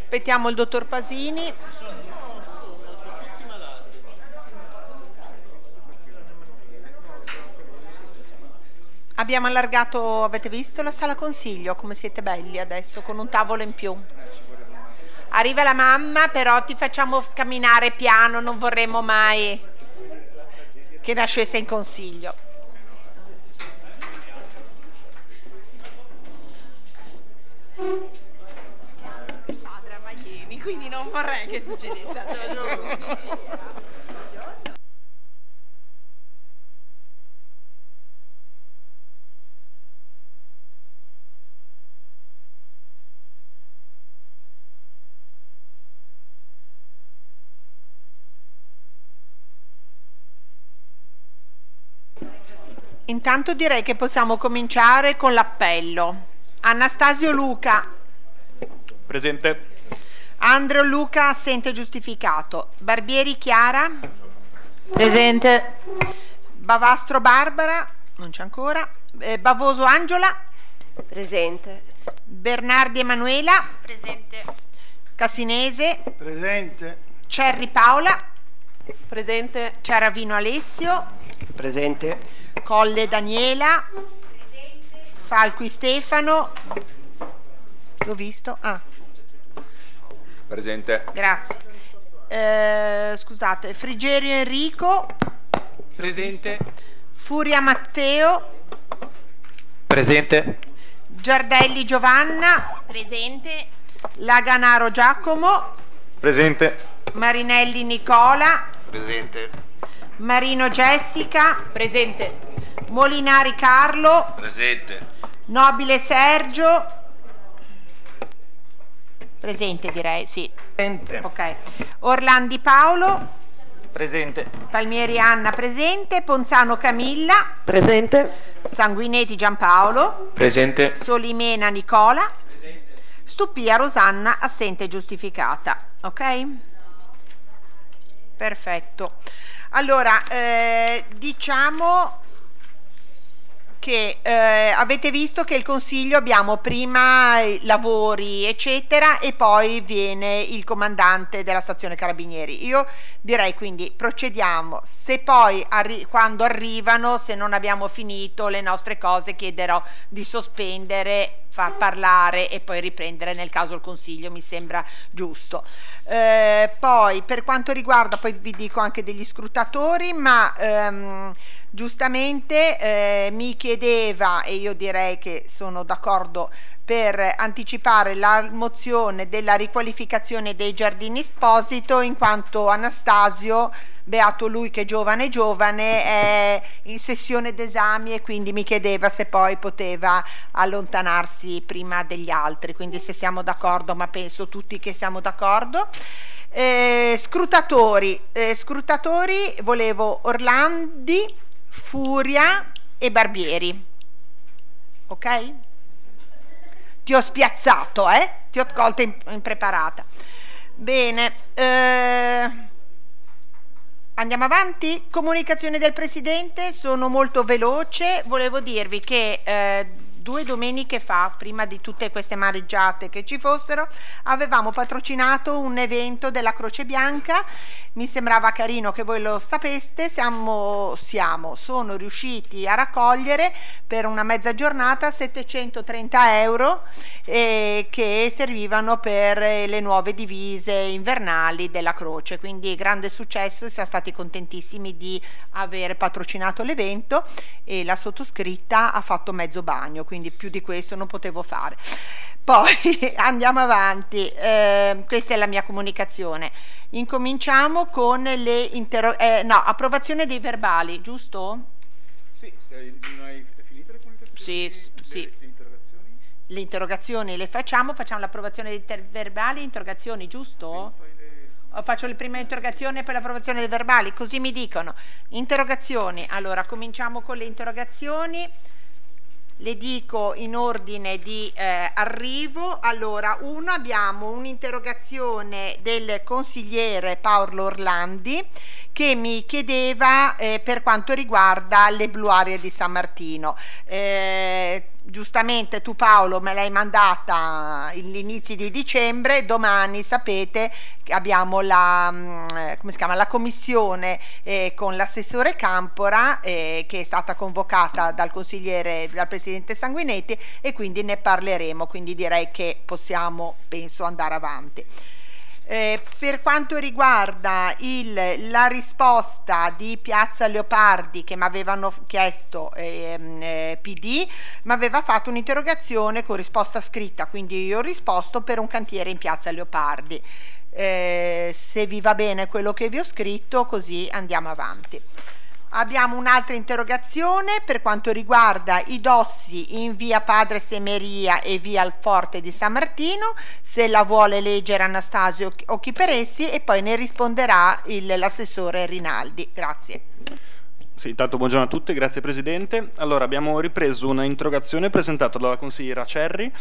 Aspettiamo il dottor Pasini. Abbiamo allargato, avete visto la sala consiglio, come siete belli adesso, con un tavolo in più. Arriva la mamma, però ti facciamo camminare piano, non vorremmo mai che nascesse in consiglio. Padre a Miami, quindi non vorrei che succedesse a noi. Intanto direi che possiamo cominciare con l'appello. Anastasio Luca. Presente. Andreo Luca, assente giustificato. Barbieri Chiara. Presente. Bavastro Barbara. Non c'è ancora. Bavoso Angela. Presente. Bernardi Emanuela. Presente. Cassinese. Presente. Cerri Paola. Presente. Ciaravino Alessio. Presente. Colle Daniela. Falqui Stefano. L'ho visto? Ah. Presente. Grazie. Scusate, Frigerio Enrico. Presente. Furia Matteo. Presente. Giardelli Giovanna. Presente. Laganaro Giacomo. Presente. Marinelli Nicola. Presente. Marino Jessica. Presente. Molinari Carlo. Presente. Nobile Sergio. Presente direi, sì. Presente. Ok. Orlandi Paolo. Presente. Palmieri Anna presente. Ponzano Camilla. Presente. Sanguinetti Giampaolo. Presente. Solimena Nicola. Presente. Stupia Rosanna, assente giustificata. Ok? Perfetto. Allora, diciamo che avete visto che il Consiglio abbiamo prima i lavori eccetera e poi viene il comandante della stazione Carabinieri. Io direi quindi procediamo, se poi quando arrivano, se non abbiamo finito le nostre cose, chiederò di sospendere, far parlare e poi riprendere nel caso il Consiglio, mi sembra giusto. Poi per quanto riguarda, poi vi dico anche degli scrutatori, ma giustamente mi chiedeva, e io direi che sono d'accordo per anticipare la mozione della riqualificazione dei giardini Esposito, in quanto Anastasio, beato lui che giovane è in sessione d'esami e quindi mi chiedeva se poi poteva allontanarsi prima degli altri, quindi se siamo d'accordo, ma penso tutti che siamo d'accordo. Scrutatori volevo Orlandi, Furia e Barbieri. Ok? Ti ho spiazzato, ti ho colta impreparata. Bene, andiamo avanti. Comunicazione del Presidente, sono molto veloce. Volevo dirvi che 2 domeniche fa, prima di tutte queste mareggiate che ci fossero, avevamo patrocinato un evento della Croce Bianca. Mi sembrava carino che voi lo sapeste. Sono riusciti a raccogliere per una mezza giornata 730 euro che servivano per le nuove divise invernali della Croce, quindi grande successo e siamo stati contentissimi di aver patrocinato l'evento e la sottoscritta ha fatto mezzo bagno, quindi più di questo non potevo fare. Poi andiamo avanti, questa è la mia comunicazione. Incominciamo con le approvazione dei verbali, giusto? Sì, se non hai finito le comunicazioni? Sì. Le interrogazioni? Le interrogazioni le facciamo l'approvazione dei verbali, interrogazioni, giusto? Faccio le prime interrogazioni e poi l'approvazione dei verbali, così mi dicono. Interrogazioni, allora cominciamo con le interrogazioni. Le dico in ordine di arrivo. Allora, abbiamo un'interrogazione del consigliere Paolo Orlandi che mi chiedeva per quanto riguarda le blu aree di San Martino. giustamente tu Paolo me l'hai mandata all'inizio di dicembre, domani sapete che abbiamo la commissione con l'assessore Campora che è stata convocata dal presidente Sanguinetti, e quindi ne parleremo, quindi direi che possiamo, penso, andare avanti. Per quanto riguarda la risposta di Piazza Leopardi, che mi avevano chiesto PD, mi aveva fatto un'interrogazione con risposta scritta, quindi io ho risposto per un cantiere in Piazza Leopardi. Se vi va bene quello che vi ho scritto, così andiamo avanti. Abbiamo un'altra interrogazione per quanto riguarda i dossi in via Padre Semeria e via al Forte di San Martino, se la vuole leggere Anastasio o chi per essi, e poi ne risponderà l'assessore Rinaldi. Grazie. Sì, intanto buongiorno a tutti, grazie Presidente. Allora, abbiamo ripreso una interrogazione presentata dalla consigliera Cerri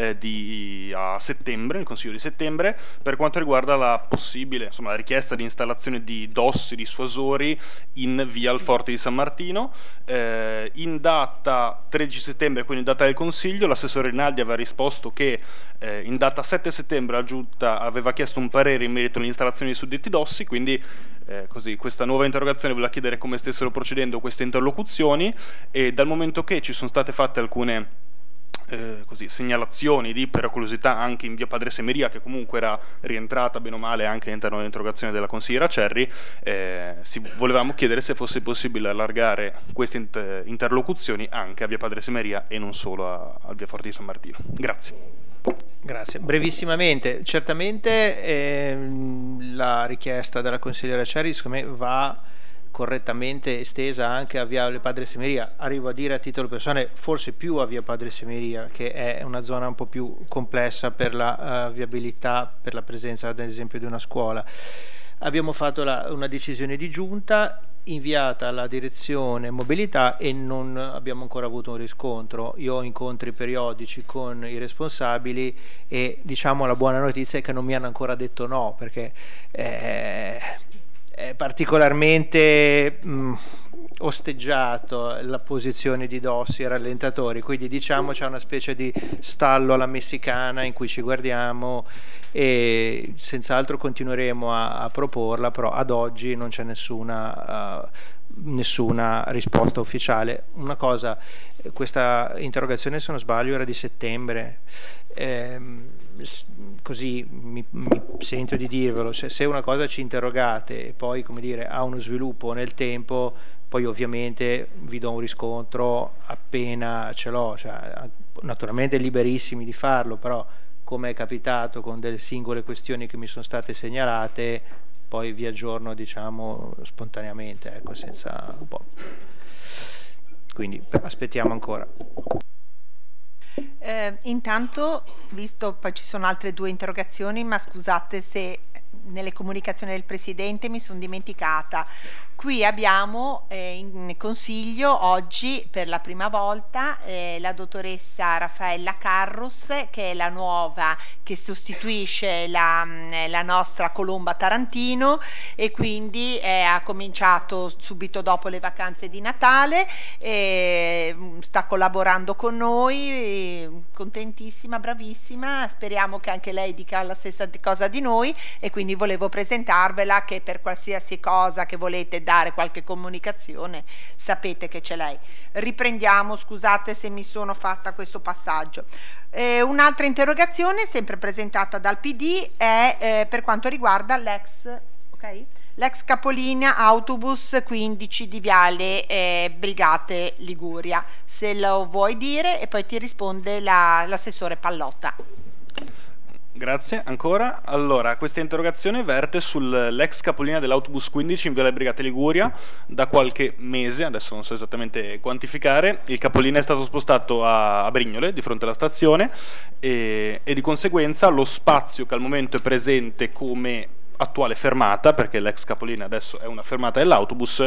a settembre, nel Consiglio di settembre, per quanto riguarda la possibile, la richiesta di installazione di dossi dissuasori in via al Forte di San Martino. In data 13 settembre, quindi in data del Consiglio, l'assessore Rinaldi aveva risposto che in data 7 settembre la Giunta aveva chiesto un parere in merito all'installazione di suddetti dossi, quindi questa nuova interrogazione voleva chiedere come stessero procedendo queste interlocuzioni, e dal momento che ci sono state fatte alcune segnalazioni di pericolosità anche in via Padre Semeria, che comunque era rientrata bene o male anche all'interno dell'interrogazione della consigliera Cerri, volevamo chiedere se fosse possibile allargare queste interlocuzioni anche a via Padre Semeria e non solo a via Forte di San Martino. Grazie. Grazie. Brevissimamente, certamente la richiesta della consigliera Cerri secondo me va correttamente estesa anche a via Padre Semeria. Arrivo a dire a titolo personale forse più a via Padre Semeria, che è una zona un po' più complessa per la viabilità, per la presenza ad esempio di una scuola. Abbiamo fatto una decisione di giunta inviata alla direzione mobilità e non abbiamo ancora avuto un riscontro. Io ho incontri periodici con i responsabili e la buona notizia è che non mi hanno ancora detto no, perché è particolarmente osteggiato la posizione di dossi e rallentatori, quindi c'è una specie di stallo alla messicana in cui ci guardiamo, e senz'altro continueremo a proporla, però ad oggi non c'è nessuna risposta ufficiale. Una cosa, questa interrogazione, se non sbaglio, era di settembre, così mi sento di dirvelo, se una cosa ci interrogate e poi ha uno sviluppo nel tempo, poi ovviamente vi do un riscontro appena ce l'ho, naturalmente liberissimi di farlo, però come è capitato con delle singole questioni che mi sono state segnalate, poi vi aggiorno spontaneamente, senza un po'. Quindi aspettiamo ancora. Intanto, visto poi ci sono altre 2 interrogazioni, ma scusate se nelle comunicazioni del Presidente mi sono dimenticata. Qui abbiamo in consiglio oggi per la prima volta la dottoressa Raffaella Carrus, che è la nuova che sostituisce la nostra Colomba Tarantino, e quindi ha cominciato subito dopo le vacanze di Natale, sta collaborando con noi, contentissima, bravissima, speriamo che anche lei dica la stessa cosa di noi, e quindi volevo presentarvela, che per qualsiasi cosa che volete dare qualche comunicazione sapete che c'è lei. Riprendiamo, scusate se mi sono fatta questo passaggio. Un'altra interrogazione sempre presentata dal PD è per quanto riguarda l'ex capolinea autobus 15 di Viale Brigate Liguria. Se lo vuoi dire, e poi ti risponde l'assessore Pallotta. Grazie ancora. Allora, questa interrogazione verte sull'ex capolinea dell'autobus 15 in Viale Brigate Liguria. Da qualche mese, adesso non so esattamente quantificare, il capolinea è stato spostato a Brignole, di fronte alla stazione, e di conseguenza lo spazio che al momento è presente come attuale fermata, perché l'ex capolinea adesso è una fermata dell'autobus,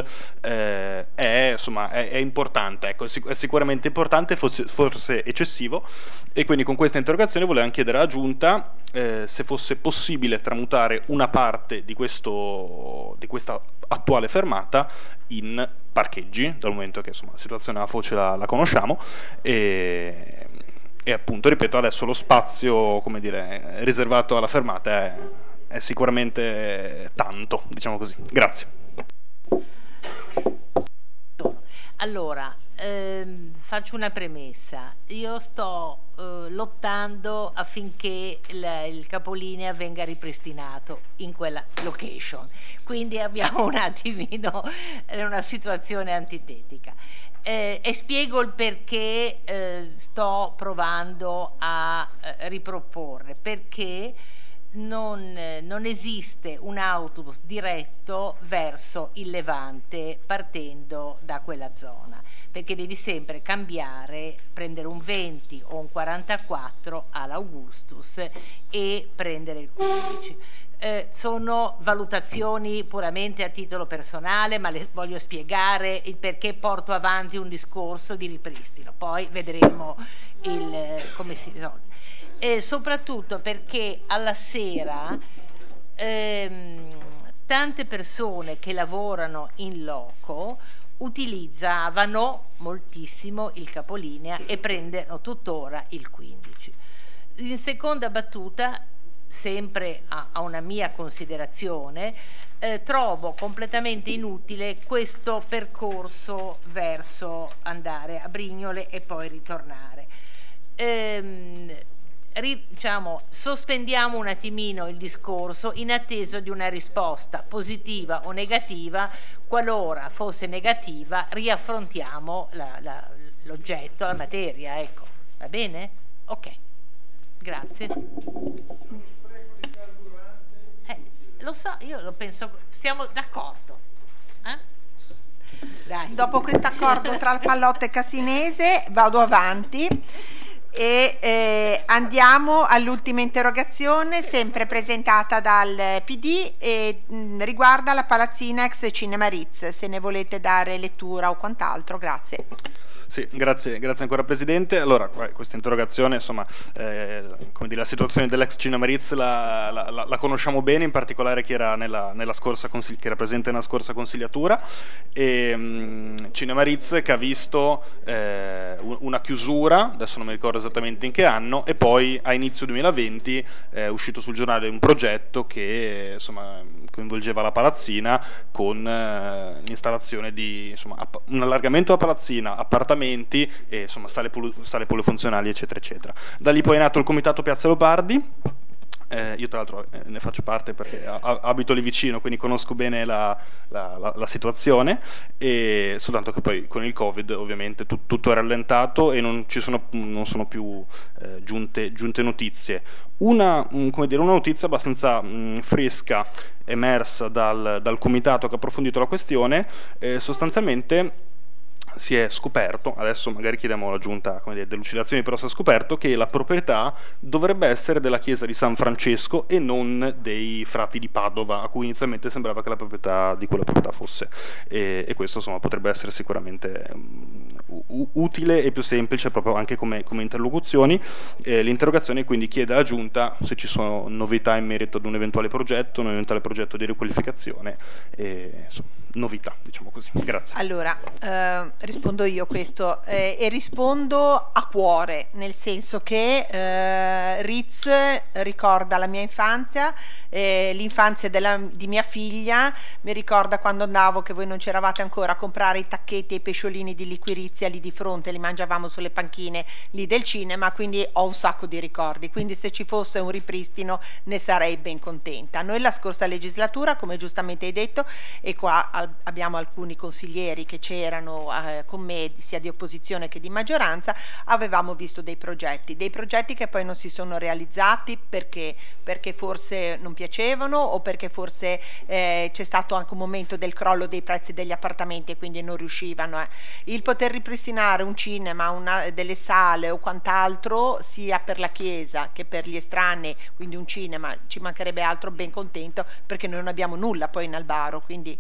è importante, ecco, è sicuramente importante, forse eccessivo, e quindi con questa interrogazione volevamo chiedere alla Giunta se fosse possibile tramutare una parte di questa attuale fermata in parcheggi, dal momento che insomma la situazione alla foce la conosciamo, e appunto, ripeto, adesso lo spazio, come dire, riservato alla fermata è sicuramente tanto, diciamo così. Grazie. Allora, faccio una premessa. Io sto lottando affinché il capolinea venga ripristinato in quella location, quindi abbiamo un attimino una situazione antitetica. E spiego il perché sto provando a riproporre, perché non esiste un autobus diretto verso il Levante partendo da quella zona, perché devi sempre cambiare, prendere un 20 o un 44 all'Augustus e prendere il 15. Sono valutazioni puramente a titolo personale, ma le voglio spiegare il perché porto avanti un discorso di ripristino, poi vedremo come si risolve. Soprattutto perché alla sera tante persone che lavorano in loco utilizzavano moltissimo il capolinea e prendono tuttora il 15. In seconda battuta, sempre a una mia considerazione, trovo completamente inutile questo percorso verso andare a Brignole e poi ritornare. Sospendiamo un attimino il discorso in attesa di una risposta positiva o negativa. Qualora fosse negativa, riaffrontiamo l'oggetto, la materia, ecco. Va bene? Ok, grazie. Lo so, io lo penso, stiamo d'accordo. Dai. Dopo questo accordo tra il Pallotto e Casinese vado avanti e andiamo all'ultima interrogazione, sempre presentata dal PD, e riguarda la palazzina ex Cinema Ritz. Se ne volete dare lettura o quant'altro, grazie. Sì, grazie ancora Presidente. Allora, questa interrogazione, insomma, come dire, la situazione dell'ex Cinema Ritz la conosciamo bene, in particolare chi era che era presente nella scorsa consigliatura, e Cinema Ritz che ha visto una chiusura, adesso non mi ricordo esattamente in che anno, e poi a inizio 2020 è uscito sul giornale un progetto che insomma coinvolgeva la palazzina con l'installazione di un allargamento della palazzina, appartamenti e insomma sale polifunzionali eccetera eccetera. Da lì poi è nato il Comitato Piazza Leopardi. Io tra l'altro ne faccio parte perché abito lì vicino, quindi conosco bene la situazione, e soltanto che poi con il Covid ovviamente tutto è rallentato e non sono più giunte notizie. Una notizia abbastanza fresca emersa dal comitato che ha approfondito la questione, sostanzialmente si è scoperto, adesso magari chiediamo alla Giunta delucidazioni, però si è scoperto che la proprietà dovrebbe essere della chiesa di San Francesco e non dei frati di Padova, a cui inizialmente sembrava che la proprietà di quella proprietà fosse, e questo insomma potrebbe essere sicuramente utile e più semplice proprio anche come interlocuzioni. L'interrogazione quindi chiede alla Giunta se ci sono novità in merito ad un eventuale progetto di riqualificazione, novità, diciamo così. Grazie. Allora, rispondo io questo, e rispondo a cuore, nel senso che Ritz ricorda la mia infanzia, l'infanzia di mia figlia, mi ricorda quando andavo, che voi non c'eravate ancora, a comprare i tacchetti e i pesciolini di liquirizia lì di fronte, li mangiavamo sulle panchine lì del cinema, quindi ho un sacco di ricordi, quindi se ci fosse un ripristino ne sarei ben contenta. Noi la scorsa legislatura, come giustamente hai detto, e qua abbiamo alcuni consiglieri che c'erano con me, sia di opposizione che di maggioranza, avevamo visto dei progetti che poi non si sono realizzati perché forse non piacevano, o perché forse c'è stato anche un momento del crollo dei prezzi degli appartamenti e quindi non riuscivano. Il poter ripristinare un cinema, delle sale o quant'altro, sia per la chiesa che per gli estranei, quindi un cinema, ci mancherebbe altro, ben contento, perché noi non abbiamo nulla poi in Albaro, quindi come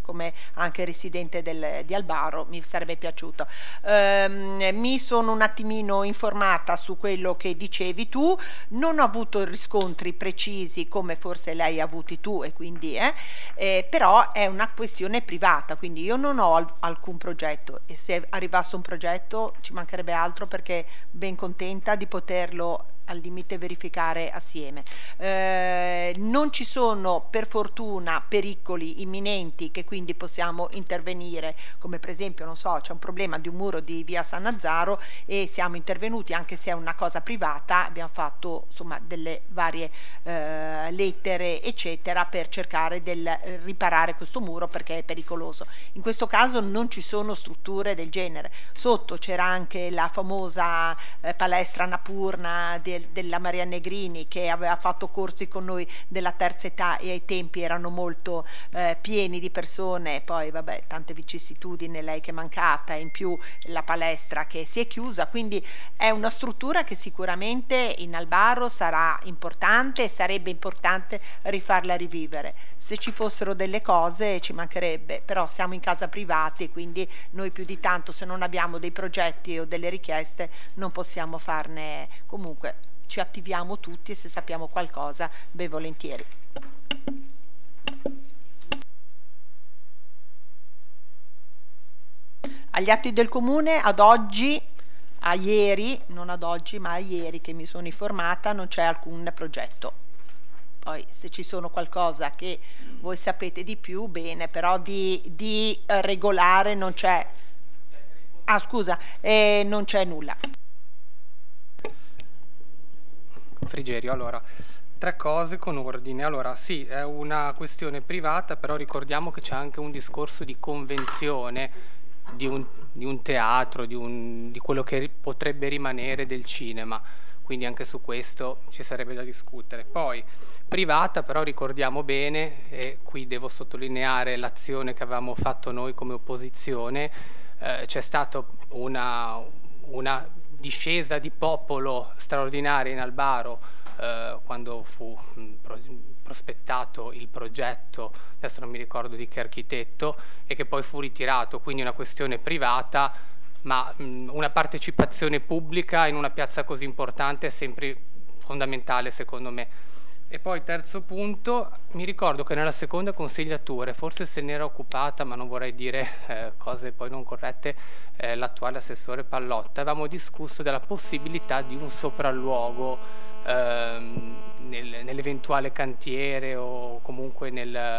anche residente di Albaro, mi sarebbe piaciuto. Mi sono un attimino informata su quello che dicevi tu, non ho avuto riscontri precisi come forse lei ha avuti tu, e quindi però è una questione privata, quindi io non ho alcun progetto, e se arrivasse un progetto ci mancherebbe altro, perché ben contenta di poterlo al limite verificare assieme. Non ci sono per fortuna pericoli imminenti che quindi possiamo intervenire, come per esempio, non so, c'è un problema di un muro di via Sannazzaro e siamo intervenuti, anche se è una cosa privata, abbiamo fatto insomma delle varie lettere eccetera per cercare di riparare questo muro perché è pericoloso. In questo caso non ci sono strutture del genere. Sotto c'era anche la famosa palestra Annapurna della Maria Negrini, che aveva fatto corsi con noi della terza età e ai tempi erano molto pieni di persone, poi vabbè tante vicissitudini, lei che è mancata, in più la palestra che si è chiusa, quindi è una struttura che sicuramente in Albaro sarà importante e sarebbe importante rifarla rivivere. Se ci fossero delle cose ci mancherebbe, però siamo in casa privati e quindi noi più di tanto, se non abbiamo dei progetti o delle richieste, non possiamo farne. Comunque ci attiviamo tutti e se sappiamo qualcosa ben volentieri. Agli atti del comune ad oggi, a ieri, non ad oggi ma a ieri che mi sono informata, non c'è alcun progetto. Poi se ci sono qualcosa che voi sapete di più, bene, però di regolare non c'è. Ah scusa, non c'è nulla. Frigerio, allora, 3 cose con ordine. Allora, sì, è una questione privata, però ricordiamo che c'è anche un discorso di convenzione di un teatro, di quello che potrebbe rimanere del cinema, quindi anche su questo ci sarebbe da discutere. Poi, privata, però ricordiamo bene, e qui devo sottolineare l'azione che avevamo fatto noi come opposizione, c'è stata una discesa di popolo straordinaria in Albaro quando fu prospettato il progetto, adesso non mi ricordo di che architetto, e che poi fu ritirato, quindi una questione privata, ma una partecipazione pubblica in una piazza così importante è sempre fondamentale secondo me. E poi terzo punto, mi ricordo che nella seconda consigliatura, forse se n'era occupata, ma non vorrei dire cose poi non corrette, l'attuale assessore Pallotta, avevamo discusso della possibilità di un sopralluogo nell'eventuale cantiere o comunque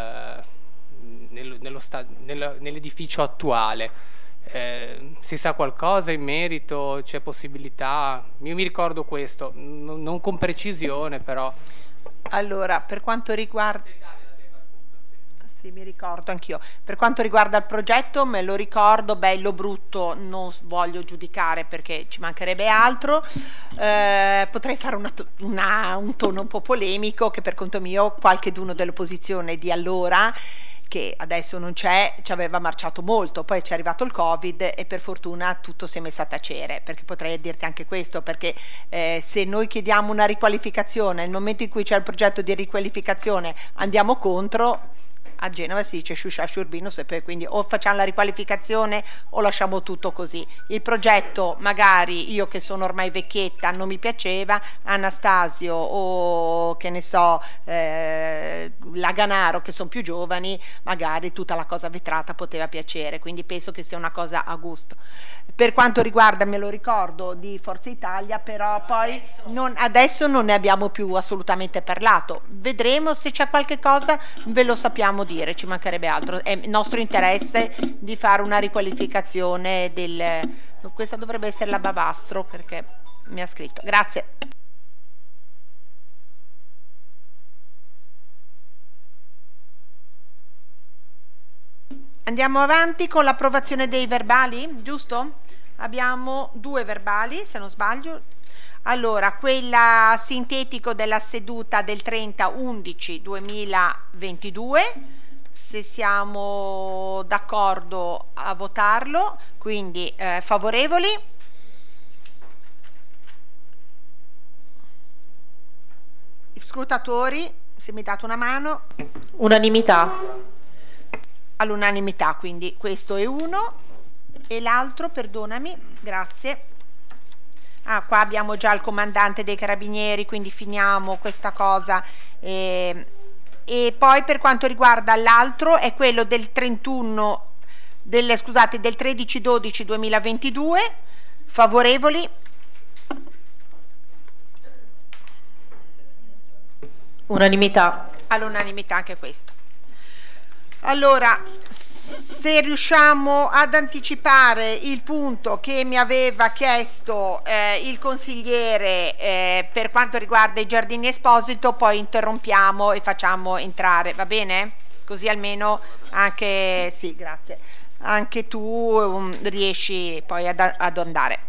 nell'edificio attuale. Si sa qualcosa in merito? C'è possibilità? Io mi ricordo questo, non con precisione però. Allora, per quanto riguarda... Sì, mi ricordo anch'io. Per quanto riguarda il progetto, me lo ricordo, bello brutto, non voglio giudicare perché ci mancherebbe altro. Potrei fare un tono un po' polemico, che per conto mio qualcheduno dell'opposizione di allora, che adesso non c'è, ci aveva marciato molto, poi c'è arrivato il Covid e per fortuna tutto si è messo a tacere, perché potrei dirti anche questo, perché se noi chiediamo una riqualificazione, nel momento in cui c'è il progetto di riqualificazione andiamo contro, a Genova si dice sciuscia sciurbino, quindi o facciamo la riqualificazione o lasciamo tutto così. Il progetto magari io che sono ormai vecchietta non mi piaceva, Anastasio o che ne so Laganaro che sono più giovani, magari tutta la cosa vetrata poteva piacere, quindi penso che sia una cosa a gusto. Per quanto riguarda, me lo ricordo, di Forza Italia, però poi adesso non ne abbiamo più assolutamente parlato, vedremo se c'è qualche cosa, ve lo sappiamo dire, ci mancherebbe altro. È nostro interesse di fare una riqualificazione questa dovrebbe essere la Bavastro perché mi ha scritto. Grazie. Andiamo avanti con l'approvazione dei verbali, giusto? Abbiamo 2 verbali, se non sbaglio. Allora, quella sintetico della seduta del 30/11/2022, se siamo d'accordo a votarlo, quindi favorevoli? Scrutatori, se mi date una mano. Unanimità. all'unanimità, quindi questo è uno. E l'altro, perdonami, grazie. Qua abbiamo già il comandante dei carabinieri, quindi finiamo questa cosa. E poi per quanto riguarda l'altro è quello del 13/12/2022. Favorevoli? Unanimità. All'unanimità anche questo. Allora, se riusciamo ad anticipare il punto che mi aveva chiesto il consigliere per quanto riguarda i giardini Esposito, poi interrompiamo e facciamo entrare, va bene? Così almeno anche, sì, grazie, anche tu riesci poi ad andare.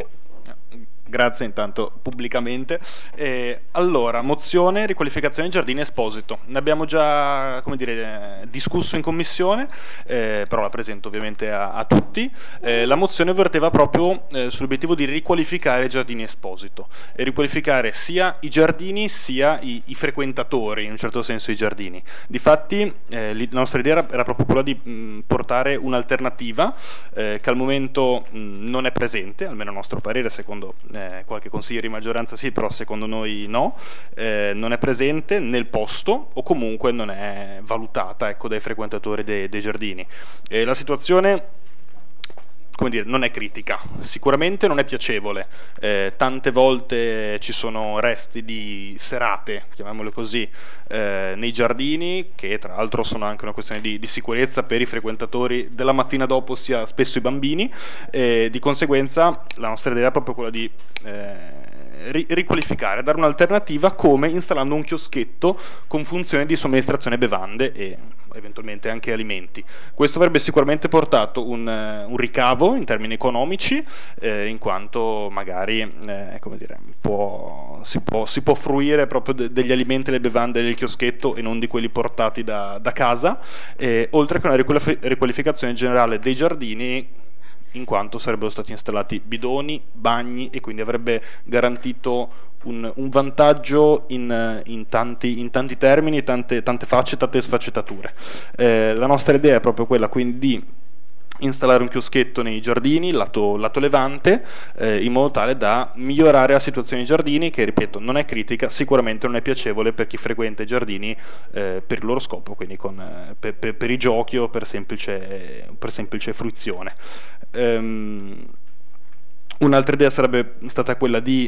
Grazie intanto pubblicamente. Allora, mozione riqualificazione Giardini Esposito. Ne abbiamo già, come dire, discusso in commissione, però la presento ovviamente a tutti. La mozione verteva proprio sull'obiettivo di riqualificare Giardini Esposito e riqualificare sia i giardini sia i frequentatori, in un certo senso i giardini. Difatti la nostra idea era proprio quella di portare un'alternativa che al momento non è presente, almeno a nostro parere, secondo qualche consigliere di maggioranza sì, però secondo noi no, non è presente nel posto o comunque non è valutata, ecco, dai frequentatori dei giardini. La situazione, come dire, non è critica, sicuramente non è piacevole, tante volte ci sono resti di serate, chiamiamole così, nei giardini, che tra l'altro sono anche una questione di sicurezza per i frequentatori della mattina dopo, sia spesso i bambini, di conseguenza la nostra idea è proprio quella di riqualificare, dare un'alternativa, come installando un chioschetto con funzione di somministrazione bevande e eventualmente anche alimenti. Questo avrebbe sicuramente portato un ricavo in termini economici, in quanto magari come dire, si può fruire proprio degli alimenti e le bevande del chioschetto e non di quelli portati da casa, oltre che una riqualificazione generale dei giardini, in quanto sarebbero stati installati bidoni, bagni, e quindi avrebbe garantito un vantaggio in tanti termini, tante facce, tante sfaccettature. La nostra idea è proprio quella quindi di installare un chioschetto nei giardini, lato levante, in modo tale da migliorare la situazione dei giardini, che ripeto non è critica, sicuramente non è piacevole per chi frequenta i giardini per il loro scopo, quindi per i giochi o per semplice fruizione. Un'altra idea sarebbe stata quella di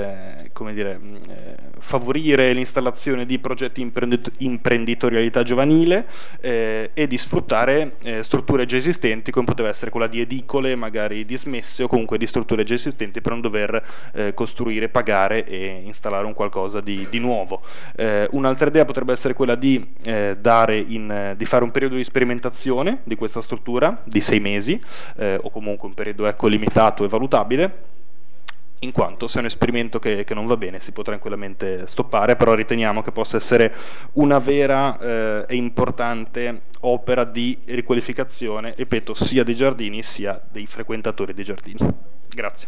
favorire l'installazione di progetti imprenditorialità giovanile e di sfruttare strutture già esistenti, come poteva essere quella di edicole magari dismesse, o comunque di strutture già esistenti, per non dover costruire, pagare e installare un qualcosa di nuovo. Un'altra idea potrebbe essere quella di fare un periodo di sperimentazione di questa struttura di 6 mesi, o comunque un periodo limitato e valutabile, in quanto se è un esperimento che non va bene si può tranquillamente stoppare, però riteniamo che possa essere una vera e importante opera di riqualificazione, ripeto, sia dei giardini sia dei frequentatori dei giardini. Grazie.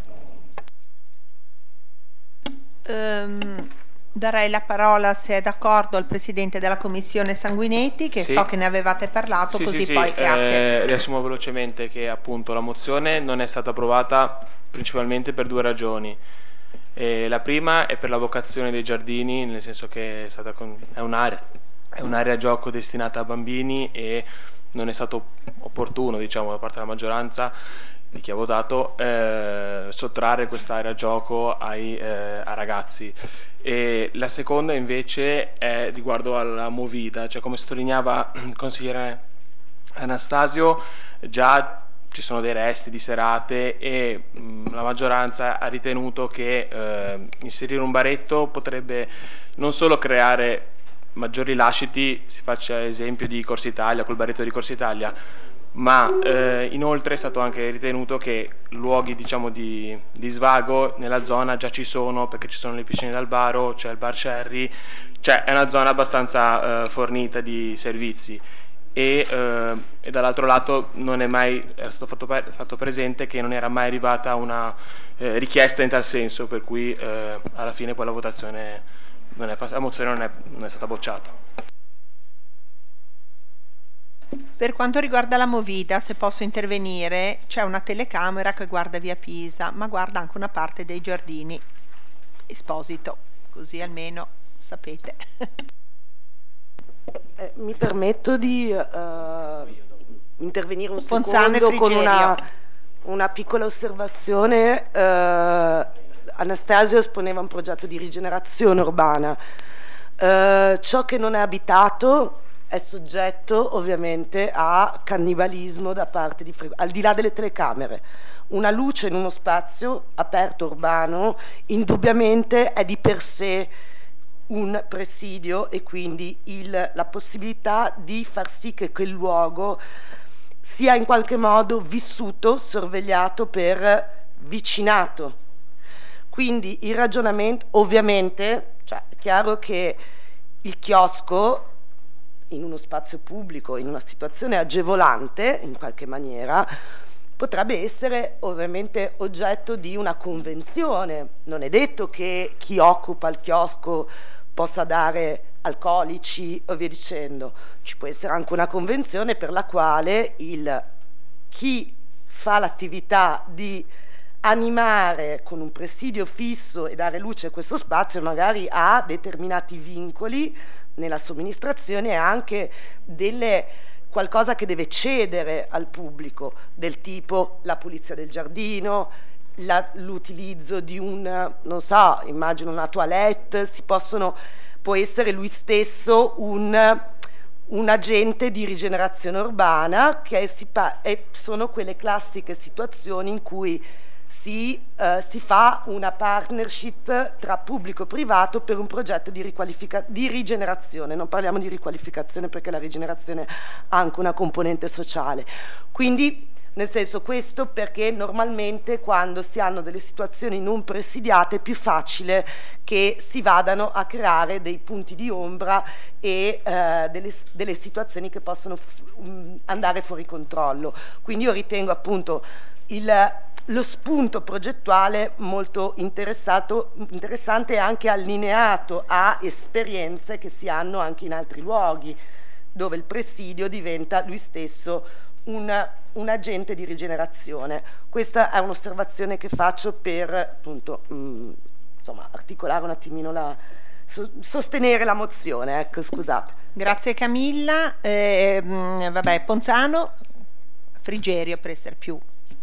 Darei la parola, se è d'accordo, al Presidente della Commissione Sanguinetti, che sì. So che ne avevate parlato, sì, così sì, poi sì. Grazie. Riassumo velocemente che appunto la mozione non è stata approvata principalmente per 2 ragioni. La prima è per la vocazione dei giardini, nel senso che è un'area gioco destinata a bambini e non è stato opportuno, diciamo, da parte della maggioranza, di chi ha votato, sottrarre quest'area gioco a ragazzi. E la seconda invece è riguardo alla movida, cioè come sottolineava il consigliere Anastasio, già ci sono dei resti di serate e la maggioranza ha ritenuto che inserire un baretto potrebbe non solo creare maggiori lasciti, si faccia esempio di Corsa Italia, col baretto di Corsa Italia, ma inoltre è stato anche ritenuto che luoghi, diciamo, di svago nella zona già ci sono, perché ci sono le piscine d'Albaro, c'è il bar Sherry, cioè è una zona abbastanza fornita di servizi. E dall'altro lato non è mai stato fatto presente che non era mai arrivata una richiesta in tal senso, per cui alla fine poi la votazione la mozione non è stata bocciata. Per quanto riguarda la movida, se posso intervenire, c'è una telecamera che guarda via Pisa, ma guarda anche una parte dei giardini Esposito, così almeno sapete. Mi permetto di intervenire un Ponzano e secondo con Frigerio. una piccola osservazione. Anastasio esponeva un progetto di rigenerazione urbana. Ciò che non è abitato è soggetto ovviamente a cannibalismo da parte di al di là delle telecamere. Una luce in uno spazio aperto urbano indubbiamente è di per sé un presidio e quindi la possibilità di far sì che quel luogo sia in qualche modo vissuto, sorvegliato per vicinato. Quindi il ragionamento, ovviamente, cioè, è chiaro che il chiosco in uno spazio pubblico, in una situazione agevolante, in qualche maniera, potrebbe essere ovviamente oggetto di una convenzione. Non è detto che chi occupa il chiosco possa dare alcolici o via dicendo. Ci può essere anche una convenzione per la quale chi fa l'attività di animare con un presidio fisso e dare luce a questo spazio magari ha determinati vincoli nella somministrazione e anche qualcosa che deve cedere al pubblico, del tipo la pulizia del giardino, l'utilizzo di non so, immagino una toilette, può essere lui stesso un agente di rigenerazione urbana, sono quelle classiche situazioni in cui si fa una partnership tra pubblico e privato per un progetto di rigenerazione. Non parliamo di riqualificazione perché la rigenerazione ha anche una componente sociale. Quindi, nel senso, questo perché normalmente quando si hanno delle situazioni non presidiate è più facile che si vadano a creare dei punti di ombra e delle situazioni che possono andare fuori controllo. Quindi io ritengo appunto lo spunto progettuale molto interessante e anche allineato a esperienze che si hanno anche in altri luoghi, dove il presidio diventa lui stesso un agente di rigenerazione. Questa è un'osservazione che faccio per appunto articolare un attimino sostenere la mozione, ecco, scusate. Grazie Camilla. Ponzano, Frigerio per essere più.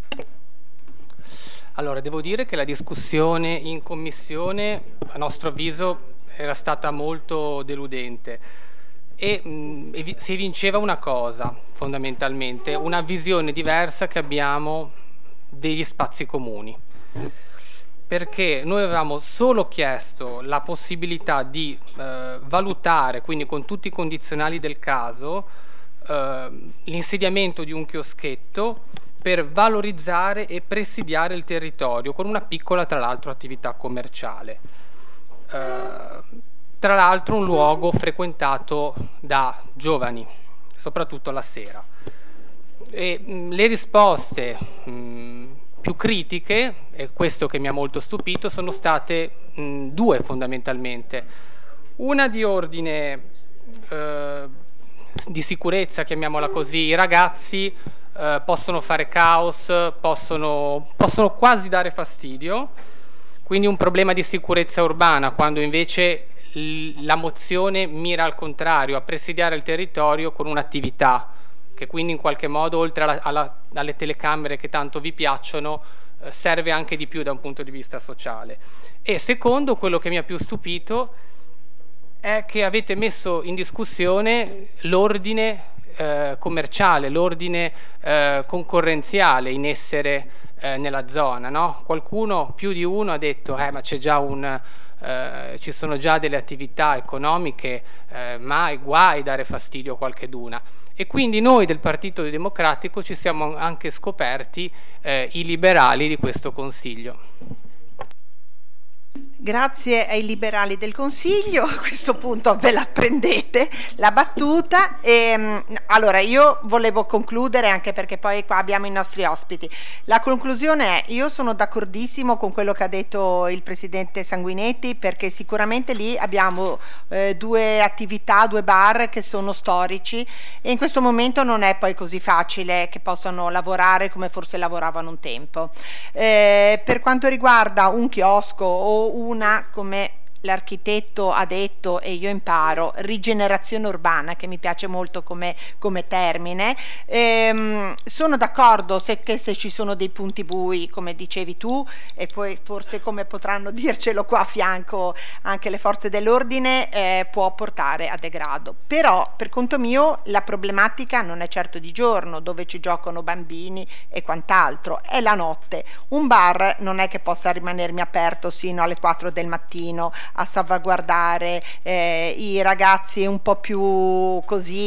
Allora, devo dire che la discussione in commissione, a nostro avviso, era stata molto deludente e si evinceva una cosa, fondamentalmente, una visione diversa che abbiamo degli spazi comuni. Perché noi avevamo solo chiesto la possibilità di valutare, quindi con tutti i condizionali del caso, l'insediamento di un chioschetto per valorizzare e presidiare il territorio con una piccola, tra l'altro, attività commerciale. Tra l'altro un luogo frequentato da giovani, soprattutto la sera. E le risposte più critiche, e questo che mi ha molto stupito, sono state due fondamentalmente. Una di ordine di sicurezza, chiamiamola così, i ragazzi possono fare caos, possono quasi dare fastidio, quindi un problema di sicurezza urbana, quando invece la mozione mira al contrario, a presidiare il territorio con un'attività che quindi in qualche modo, oltre alle telecamere che tanto vi piacciono, serve anche di più da un punto di vista sociale. E secondo, quello che mi ha più stupito è che avete messo in discussione l'ordine commerciale, l'ordine concorrenziale in essere nella zona, no? Qualcuno, più di uno, ha detto ma c'è già ci sono già delle attività economiche, mai guai dare fastidio a qualcheduna. E quindi noi del Partito Democratico ci siamo anche scoperti i liberali di questo Consiglio. Grazie ai liberali del Consiglio, a questo punto ve la prendete la battuta. Allora io volevo concludere, anche perché poi qua abbiamo i nostri ospiti. La conclusione è: io sono d'accordissimo con quello che ha detto il presidente Sanguinetti, perché sicuramente lì abbiamo due attività, due bar che sono storici, e in questo momento non è poi così facile che possano lavorare come forse lavoravano un tempo. Per quanto riguarda un chiosco o come l'architetto ha detto, e io imparo, rigenerazione urbana, che mi piace molto come termine, sono d'accordo che se ci sono dei punti bui, come dicevi tu, e poi forse come potranno dircelo qua a fianco anche le forze dell'ordine, può portare a degrado. Però per conto mio la problematica non è certo di giorno, dove ci giocano bambini e quant'altro, è la notte. Un bar non è che possa rimanermi aperto sino alle 4 del mattino a salvaguardare i ragazzi un po' più così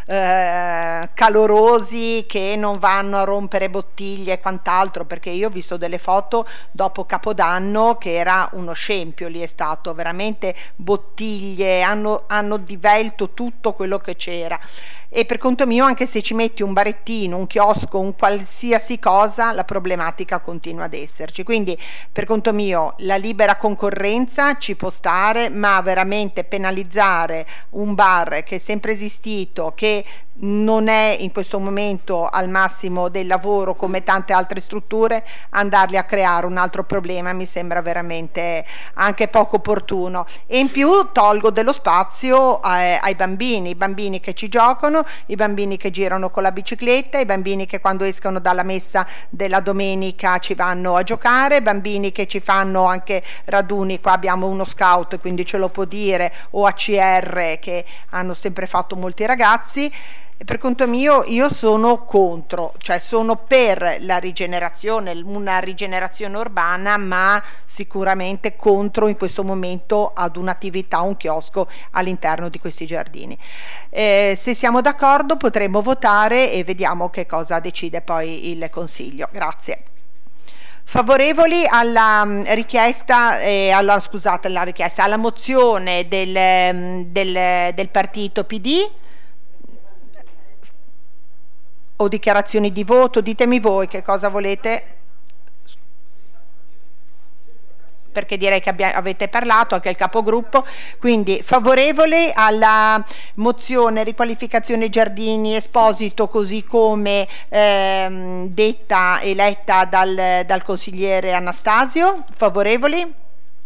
calorosi, che non vanno a rompere bottiglie e quant'altro, perché io ho visto delle foto dopo Capodanno che era uno scempio, lì è stato veramente bottiglie, hanno divelto tutto quello che c'era. E per conto mio, anche se ci metti un barettino, un chiosco, un qualsiasi cosa, la problematica continua ad esserci. Quindi per conto mio la libera concorrenza ci può stare, ma veramente penalizzare un bar che è sempre esistito, che non è in questo momento al massimo del lavoro come tante altre strutture, andarli a creare un altro problema mi sembra veramente anche poco opportuno. E in più tolgo dello spazio ai bambini, i bambini che ci giocano, i bambini che girano con la bicicletta, i bambini che quando escono dalla messa della domenica ci vanno a giocare, bambini che ci fanno anche raduni. Qua abbiamo uno scout, quindi ce lo può dire, o ACR, che hanno sempre fatto molti ragazzi. Per conto mio io sono contro, cioè sono per la rigenerazione, una rigenerazione urbana, ma sicuramente contro in questo momento ad un'attività, un chiosco all'interno di questi giardini. Se siamo d'accordo potremo votare e vediamo che cosa decide poi il Consiglio. Grazie. Favorevoli alla richiesta, alla mozione del partito PD? O dichiarazioni di voto? Ditemi voi che cosa volete, perché direi che avete parlato anche il capogruppo. Quindi favorevoli alla mozione riqualificazione giardini Esposito, così come detta e letta dal consigliere Anastasio. Favorevoli?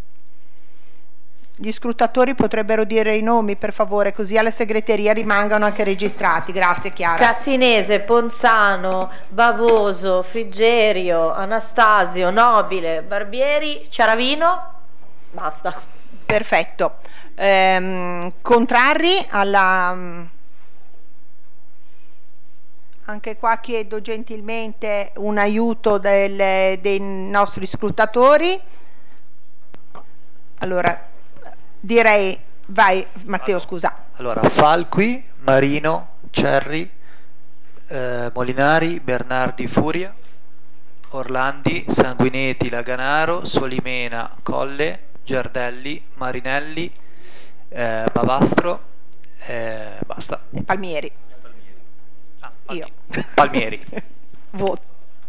Gli scrutatori potrebbero dire i nomi, per favore, così alla segreteria rimangano anche registrati. Grazie, Chiara. Cassinese, Ponzano, Bavoso, Frigerio, Anastasio, Nobile, Barbieri, Ciaravino. Basta. Perfetto. Contrari alla... Anche qua chiedo gentilmente un aiuto dei nostri scrutatori. Allora... direi, vai Matteo, scusa. Allora, Falqui, Marino, Cerri, Molinari, Bernardi, Furia, Orlandi, Sanguinetti, Laganaro, Solimena, Colle, Giardelli, Marinelli, Bavastro, basta. Palmieri. Io. Palmieri. Voto.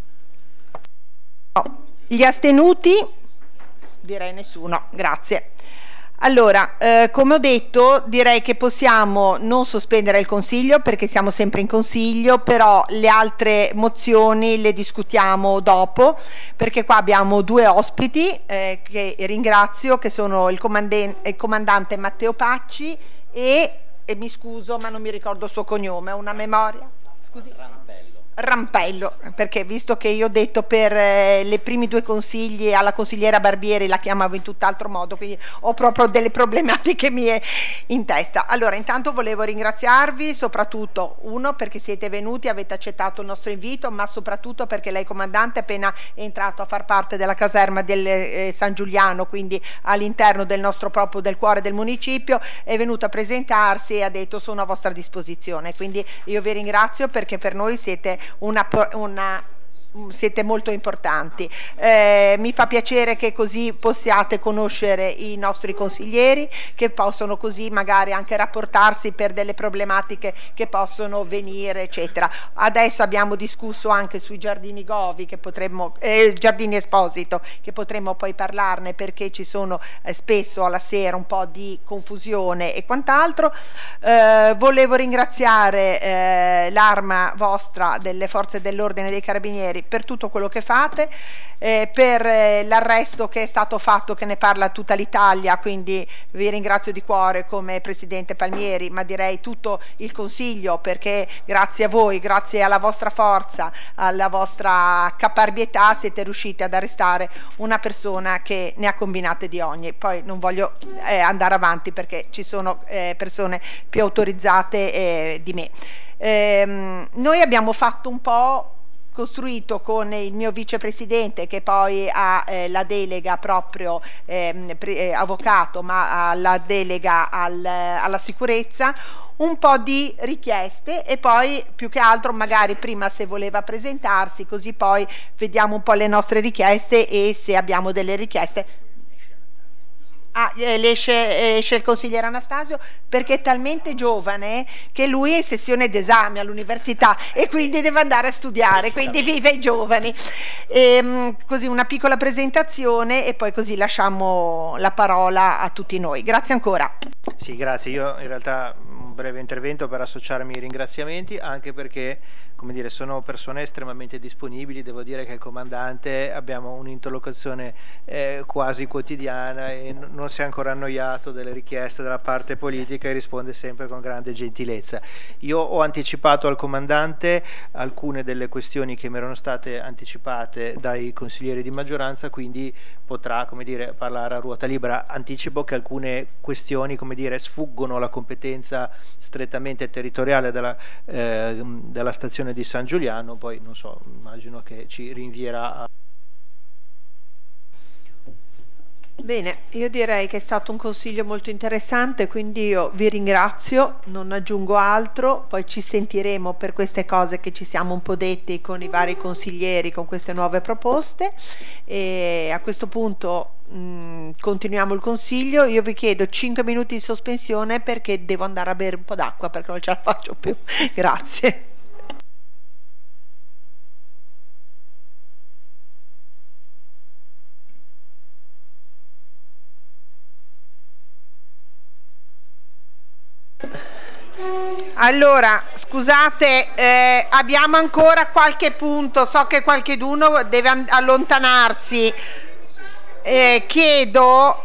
No. Gli astenuti? Direi nessuno, grazie. Allora, come ho detto, direi che possiamo non sospendere il Consiglio, perché siamo sempre in Consiglio, però le altre mozioni le discutiamo dopo, perché qua abbiamo due ospiti che ringrazio, che sono il comandante Matteo Pacci e mi scuso ma non mi ricordo il suo cognome, una memoria? Scusi? Rampello, perché visto che io ho detto per le primi due consigli alla consigliera Barbieri la chiamavo in tutt'altro modo, quindi ho proprio delle problematiche mie in testa. Allora, intanto volevo ringraziarvi, soprattutto uno perché siete venuti, avete accettato il nostro invito, ma soprattutto perché lei comandante appena è entrato a far parte della caserma del San Giuliano, quindi all'interno del nostro proprio del cuore del municipio, è venuto a presentarsi e ha detto sono a vostra disposizione, quindi io vi ringrazio perché per noi siete una siete molto importanti. Mi fa piacere che così possiate conoscere i nostri consiglieri, che possono così magari anche rapportarsi per delle problematiche che possono venire, eccetera. Adesso abbiamo discusso anche sui giardini Govi, che potremmo, giardini Esposito, che potremmo poi parlarne, perché ci sono spesso alla sera un po' di confusione e quant'altro. Volevo ringraziare l'Arma vostra delle forze dell'ordine dei Carabinieri per tutto quello che fate, per l'arresto che è stato fatto, che ne parla tutta l'Italia, quindi vi ringrazio di cuore come Presidente Palmieri, ma direi tutto il Consiglio, perché grazie a voi, grazie alla vostra forza, alla vostra caparbietà, siete riusciti ad arrestare una persona che ne ha combinate di ogni. Poi non voglio andare avanti perché ci sono persone più autorizzate di me. Noi abbiamo fatto un po', costruito con il mio vicepresidente, che poi ha la delega proprio avvocato, ma ha la delega alla sicurezza, un po' di richieste, e poi più che altro magari prima se voleva presentarsi, così poi vediamo un po' le nostre richieste e se abbiamo delle richieste. Esce il consigliere Anastasio, perché è talmente giovane che lui è in sessione d'esame all'università e quindi deve andare a studiare, quindi vive i giovani. Così una piccola presentazione e poi così lasciamo la parola a tutti noi. Grazie ancora. Sì, grazie. Io in realtà un breve intervento per associarmi ai ringraziamenti, anche perché, come dire, sono persone estremamente disponibili. Devo dire che il comandante abbiamo un'interlocuzione quasi quotidiana e non si è ancora annoiato delle richieste della parte politica e risponde sempre con grande gentilezza. Io ho anticipato al comandante alcune delle questioni che mi erano state anticipate dai consiglieri di maggioranza, quindi potrà, come dire, parlare a ruota libera. Anticipo che alcune questioni, come dire, sfuggono alla competenza strettamente territoriale della stazione di San Giuliano, poi non so, immagino che ci rinvierà a... Bene, io direi che è stato un consiglio molto interessante, quindi io vi ringrazio, non aggiungo altro, poi ci sentiremo per queste cose che ci siamo un po' detti con i vari consiglieri, con queste nuove proposte, e a questo punto continuiamo il consiglio. Io vi chiedo 5 minuti di sospensione perché devo andare a bere un po' d'acqua perché non ce la faccio più. Grazie. Allora, scusate, abbiamo ancora qualche punto, so che qualcheduno deve allontanarsi. Chiedo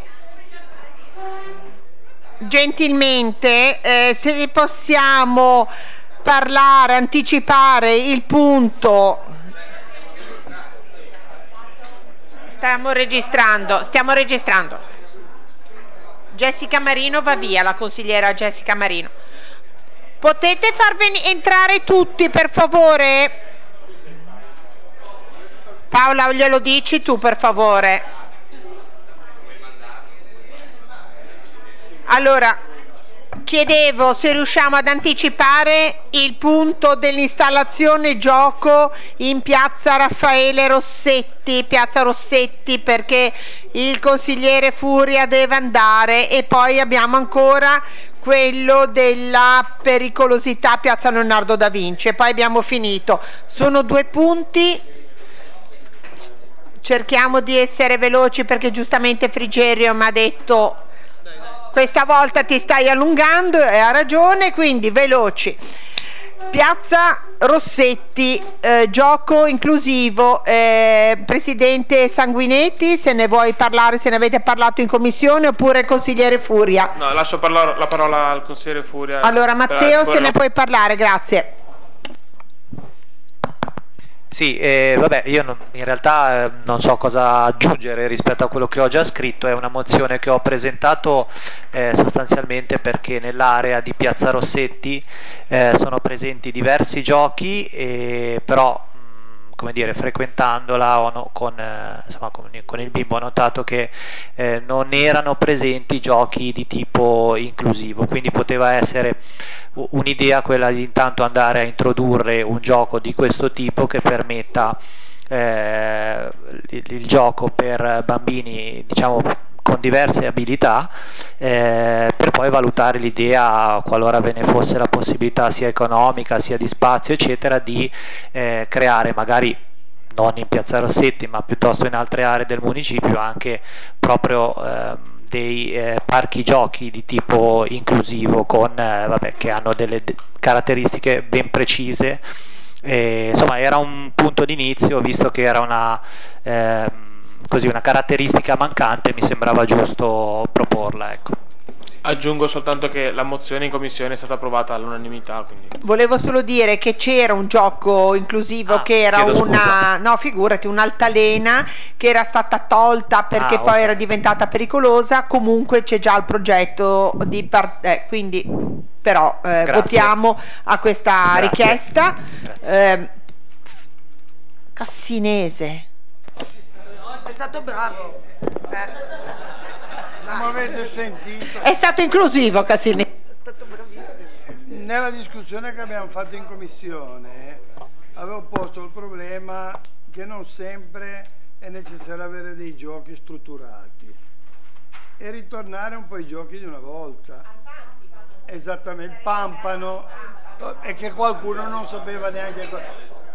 gentilmente se possiamo parlare, anticipare il punto. Stiamo registrando. Jessica Marino va via, la consigliera Jessica Marino. Potete far entrare tutti, per favore? Paola, glielo dici tu, per favore? Allora, chiedevo se riusciamo ad anticipare il punto dell'installazione gioco in piazza Raffaele Rossetti, perché il consigliere Furia deve andare, e poi abbiamo ancora quello della pericolosità piazza Leonardo da Vinci e poi abbiamo finito. Sono 2 punti, cerchiamo di essere veloci perché giustamente Frigerio mi ha detto questa volta ti stai allungando e ha ragione, quindi veloci. Piazza Rossetti, gioco inclusivo, Presidente Sanguinetti, se ne vuoi parlare, se ne avete parlato in commissione, oppure il consigliere Furia? No, lascio la parola al consigliere Furia. Allora Matteo, se ne puoi parlare, grazie. Sì, vabbè, io in realtà non so cosa aggiungere rispetto a quello che ho già scritto. È una mozione che ho presentato sostanzialmente perché nell'area di Piazza Rossetti sono presenti diversi giochi, però come dire, frequentandola con il bimbo ho notato che non erano presenti giochi di tipo inclusivo, quindi poteva essere un'idea quella di intanto andare a introdurre un gioco di questo tipo che permetta il gioco per bambini, diciamo, con diverse abilità, per poi valutare l'idea, qualora ve ne fosse la possibilità sia economica sia di spazio eccetera, di creare magari non in Piazza Rossetti ma piuttosto in altre aree del municipio anche proprio dei parchi giochi di tipo inclusivo con che hanno delle caratteristiche ben precise. Insomma, era un punto d'inizio, visto che era una caratteristica mancante, mi sembrava giusto proporla, ecco. Aggiungo soltanto che la mozione in commissione è stata approvata all'unanimità, quindi. Volevo solo dire che c'era un gioco inclusivo che era un'altalena che era stata tolta perché poi era diventata pericolosa. Comunque c'è già il progetto di quindi però votiamo a questa richiesta. Cassinese È stato bravo. Come avete sentito, è stato inclusivo. Cassinese È stato bravissimo. nella discussione che abbiamo fatto in commissione avevo posto il problema che non sempre è necessario avere dei giochi strutturati e ritornare un po' ai giochi di una volta. Esattamente, il pampano, e che qualcuno non sapeva neanche cosa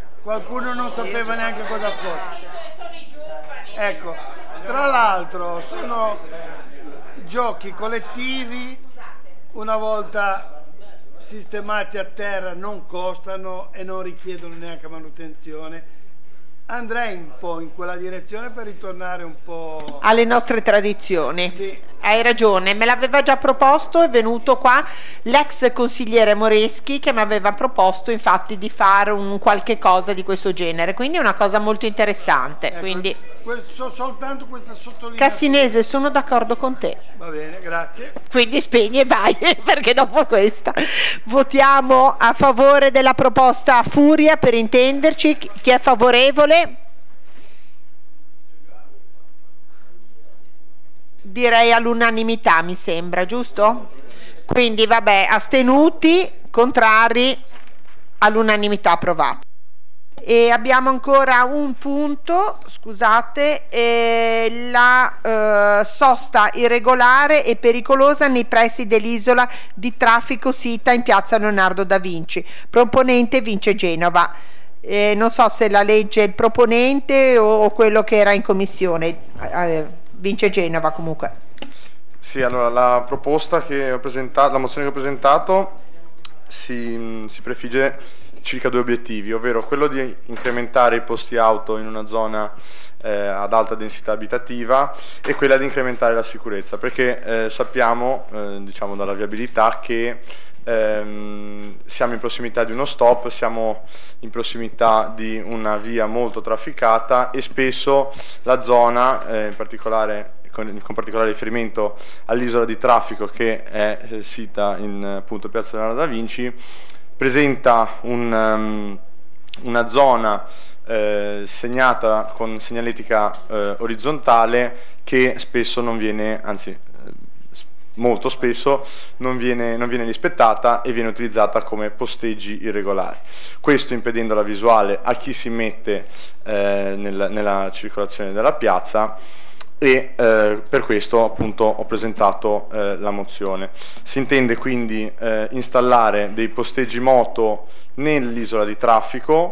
fosse. Ecco, tra l'altro sono giochi collettivi, una volta sistemati a terra non costano e non richiedono neanche manutenzione. Andrei un po' in quella direzione per ritornare un po' alle nostre tradizioni. Sì. Hai ragione, me l'aveva già proposto, è venuto qua l'ex consigliere Moreschi che mi aveva proposto infatti di fare un qualche cosa di questo genere, quindi è una cosa molto interessante. Ecco, quindi soltanto questa sottolineatura. Cassinese, sono d'accordo con te. Va bene, grazie. Quindi spegni e vai, perché dopo questa votiamo a favore della proposta Furia, per intenderci. Chi è favorevole? Direi all'unanimità, mi sembra, giusto? Quindi vabbè, astenuti, contrari, all'unanimità approvato. E abbiamo ancora un punto, scusate, la sosta irregolare e pericolosa nei pressi dell'isola di traffico sita in piazza Leonardo da Vinci. Proponente Vince Genova. Non so se la legge il proponente o quello che era in commissione. Vince Genova comunque. Sì, allora la proposta che ho presentato, la mozione che ho presentato si prefigge circa due obiettivi, ovvero quello di incrementare i posti auto in una zona ad alta densità abitativa e quella di incrementare la sicurezza, perché sappiamo, diciamo dalla viabilità, che siamo in prossimità di uno stop, siamo in prossimità di una via molto trafficata e spesso la zona, in particolare con particolare riferimento all'isola di traffico che è sita in appunto Piazza Leonardo da Vinci, presenta una zona segnata con segnaletica orizzontale che spesso non viene, anzi molto spesso non viene rispettata e viene utilizzata come posteggi irregolari. Questo impedendo la visuale a chi si mette nella circolazione della piazza e per questo appunto ho presentato la mozione. Si intende quindi installare dei posteggi moto nell'isola di traffico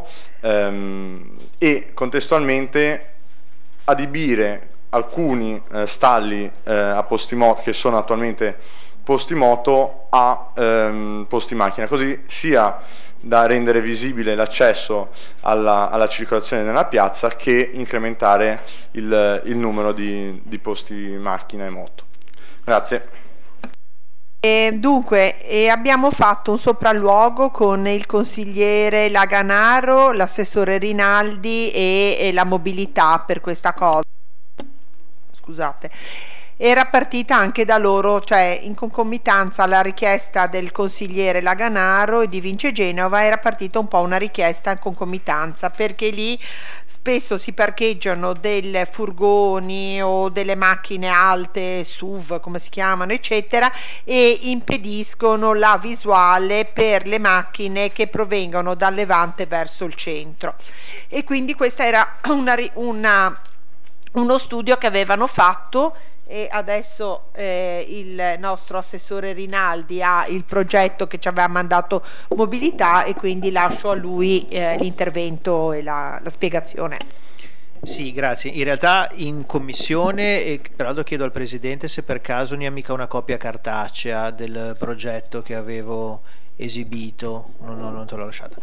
e contestualmente adibire alcuni stalli a posti moto che sono attualmente posti moto a posti macchina, così sia da rendere visibile l'accesso alla circolazione nella piazza che incrementare il numero di posti macchina e moto. Grazie. Dunque, abbiamo fatto un sopralluogo con il consigliere Laganaro, l'assessore Rinaldi e la mobilità per questa cosa. Scusate. era partita anche da loro, cioè in concomitanza alla richiesta del consigliere Laganaro e di Vince Genova era partita un po' una richiesta in concomitanza, perché lì spesso si parcheggiano dei furgoni o delle macchine alte, SUV come si chiamano, eccetera, e impediscono la visuale per le macchine che provengono dal Levante verso il centro. E quindi questa era uno studio che avevano fatto, e adesso il nostro assessore Rinaldi ha il progetto che ci aveva mandato Mobilità, e quindi lascio a lui l'intervento e la spiegazione. Sì, grazie. In realtà in commissione, e peraltro chiedo al Presidente se per caso ne ha mica una copia cartacea del progetto che avevo esibito, non te l'ho lasciata.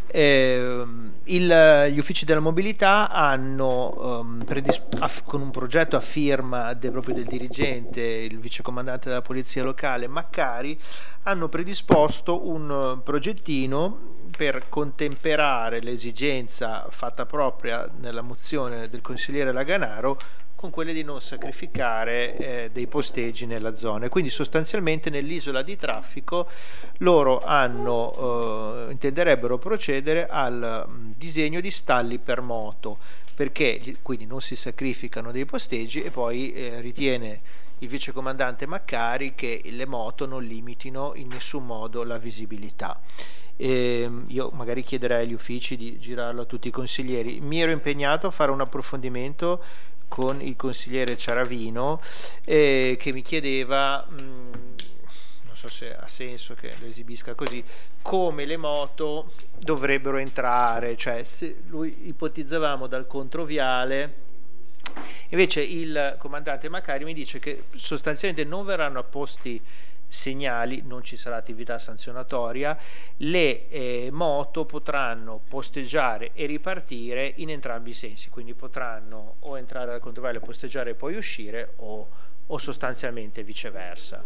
Gli uffici della mobilità hanno con un progetto a firma proprio del dirigente, il vicecomandante della polizia locale Maccari, hanno predisposto un progettino per contemperare l'esigenza fatta propria nella mozione del consigliere Laganaro con quelle di non sacrificare dei posteggi nella zona. Quindi sostanzialmente nell'isola di traffico loro intenderebbero procedere al disegno di stalli per moto, perché quindi non si sacrificano dei posteggi, e poi ritiene il vicecomandante Maccari che le moto non limitino in nessun modo la visibilità. Io magari chiederei agli uffici di girarlo a tutti i consiglieri. Mi ero impegnato a fare un approfondimento con il consigliere Ciaravino, che mi chiedeva, non so se ha senso che lo esibisca così, come le moto dovrebbero entrare, cioè se lui ipotizzavamo dal controviale. Invece il comandante Maccari mi dice che sostanzialmente non verranno apposti segnali, non ci sarà attività sanzionatoria, le moto potranno posteggiare e ripartire in entrambi i sensi, quindi potranno o entrare al controviale, posteggiare e poi uscire, o sostanzialmente viceversa.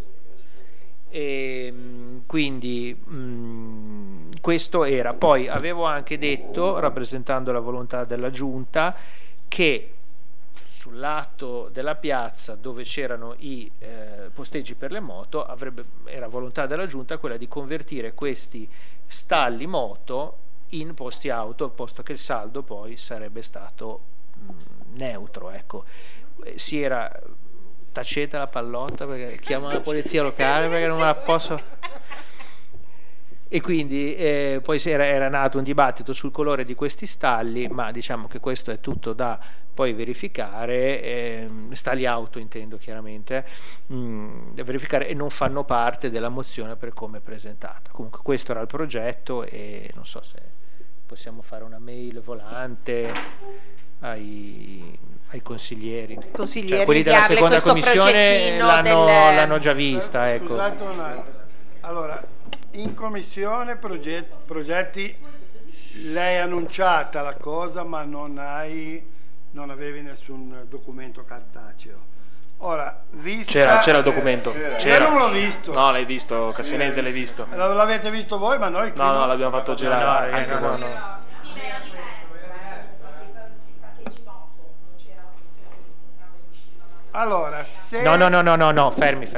Quindi questo era. Poi avevo anche detto, rappresentando la volontà della Giunta, che sul lato della piazza dove c'erano i posteggi per le moto era volontà della Giunta quella di convertire questi stalli moto in posti auto, posto che il saldo poi sarebbe stato neutro, ecco. Si era taceta la pallotta perché chiamo la polizia locale perché non me la posso. E quindi poi era nato un dibattito sul colore di questi stalli, ma diciamo che questo è tutto da poi verificare, stalli auto intendo chiaramente, da verificare, e non fanno parte della mozione per come è presentata. Comunque questo era il progetto, e non so se possiamo fare una mail volante ai consiglieri. Cioè, quelli della seconda commissione l'hanno già vista, ecco. Scusate un attimo. Allora, in commissione progetti lei ha annunciata la cosa, ma non avevi nessun documento cartaceo. Ora, vista c'era il documento. Io non l'ho visto. No, l'hai visto, Cassinese l'hai visto. L'avete visto voi, ma noi No, l'abbiamo fatto girare anche voi. Allora, se No, fermi.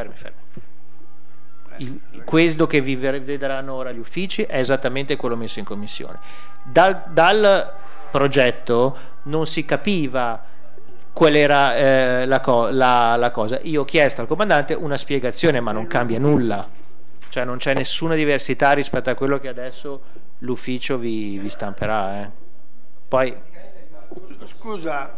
Questo che vi vedranno ora gli uffici è esattamente quello messo in commissione. Dal progetto non si capiva qual era la cosa. Io ho chiesto al comandante una spiegazione, ma non cambia nulla, cioè non c'è nessuna diversità rispetto a quello che adesso l'ufficio vi stamperà. Poi scusa,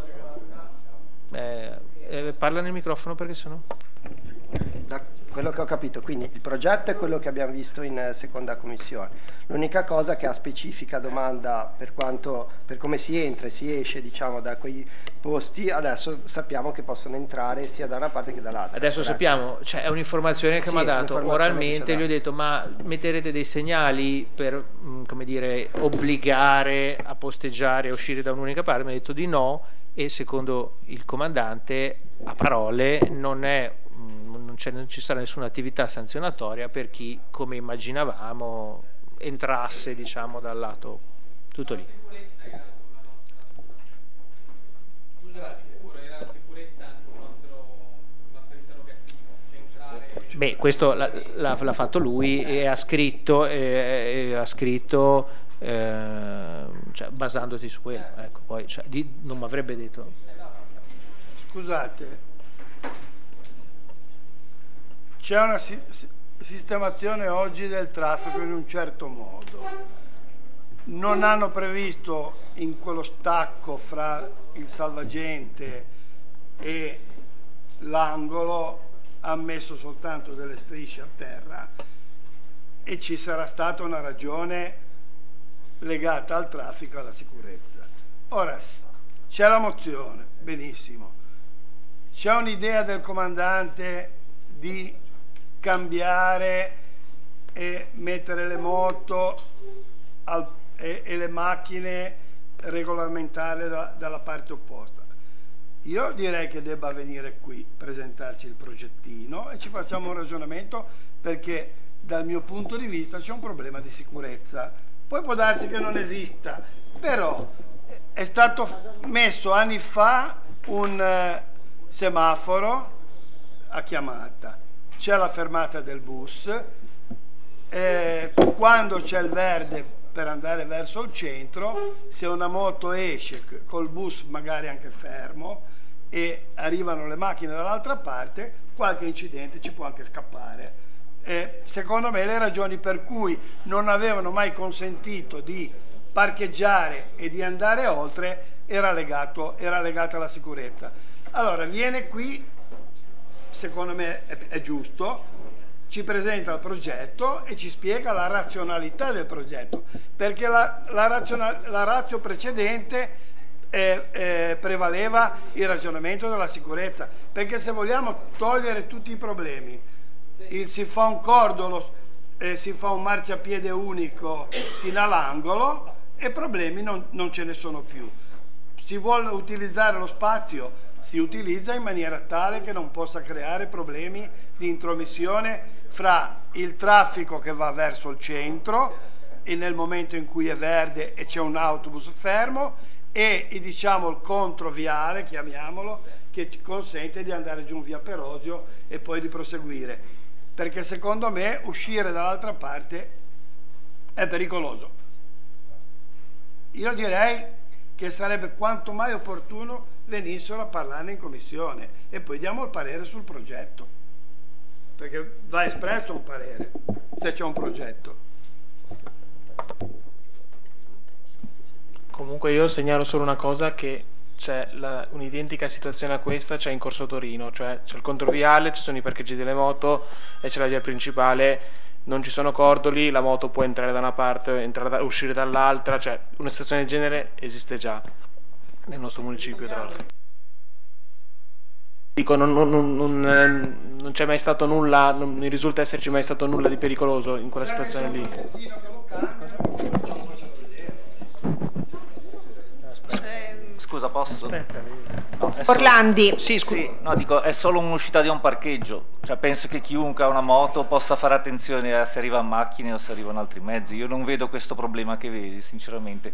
parla nel microfono perché sennò. Da quello che ho capito, quindi il progetto è quello che abbiamo visto in seconda commissione. L'unica cosa che ha specifica domanda per come si entra e si esce, diciamo, da quei posti, adesso sappiamo che possono entrare sia da una parte che dall'altra. Adesso sappiamo, cioè è un'informazione che mi ha dato oralmente, gli ho detto: ma metterete dei segnali per come dire, obbligare a posteggiare e uscire da un'unica parte? Mi ha detto di no, e secondo il comandante a parole non ci sarà nessuna attività sanzionatoria per chi, come immaginavamo, entrasse, diciamo, dal lato tutto lì. Beh, questo l'ha fatto lui e ha scritto, cioè, basandoti su quello, ecco, poi cioè, non mi avrebbe detto. Scusate, c'è una sistemazione oggi del traffico in un certo modo. Non hanno previsto in quello stacco fra il salvagente e l'angolo, ha messo soltanto delle strisce a terra e ci sarà stata una ragione legata al traffico e alla sicurezza. Ora c'è la mozione, benissimo, c'è un'idea del comandante di cambiare e mettere le moto e le macchine regolamentare dalla parte opposta. Io direi che debba venire qui, presentarci il progettino e ci facciamo un ragionamento, perché dal mio punto di vista c'è un problema di sicurezza. Poi può darsi che non esista, però è stato messo anni fa un semaforo a chiamata, c'è la fermata del bus, quando c'è il verde per andare verso il centro, se una moto esce col bus magari anche fermo e arrivano le macchine dall'altra parte, qualche incidente ci può anche scappare. Secondo me le ragioni per cui non avevano mai consentito di parcheggiare e di andare oltre era legata alla sicurezza. Allora viene qui, secondo me è giusto, ci presenta il progetto e ci spiega la razionalità del progetto, perché la ratio precedente prevaleva il ragionamento della sicurezza, perché se vogliamo togliere tutti i problemi, si fa un cordolo, si fa un marciapiede unico sino all'angolo e problemi non ce ne sono più. Si vuole utilizzare lo spazio, si utilizza in maniera tale che non possa creare problemi di intromissione fra il traffico che va verso il centro e nel momento in cui è verde e c'è un autobus fermo e diciamo il controviale, chiamiamolo, che ci consente di andare giù via Perosio e poi di proseguire, perché secondo me uscire dall'altra parte è pericoloso. Io direi che sarebbe quanto mai opportuno venissero a parlarne in commissione e poi diamo il parere sul progetto, perché va espresso un parere se c'è un progetto. Comunque io segnalo solo una cosa, che c'è un'identica situazione a questa, c'è in Corso Torino, cioè c'è il controviale, ci sono i parcheggi delle moto e c'è la via principale, non ci sono cordoli, la moto può entrare da una parte, uscire dall'altra, cioè una situazione del genere esiste già nel nostro municipio, tra l'altro. Dico, non c'è mai stato nulla, non mi risulta esserci mai stato nulla di pericoloso in quella situazione lì. Scusa, posso? No, Orlandi. Sì, no, dico, è solo un'uscita di un parcheggio. Cioè, penso che chiunque ha una moto possa fare attenzione a se arrivano macchine o se arrivano altri mezzi. Io non vedo questo problema che vedi, sinceramente.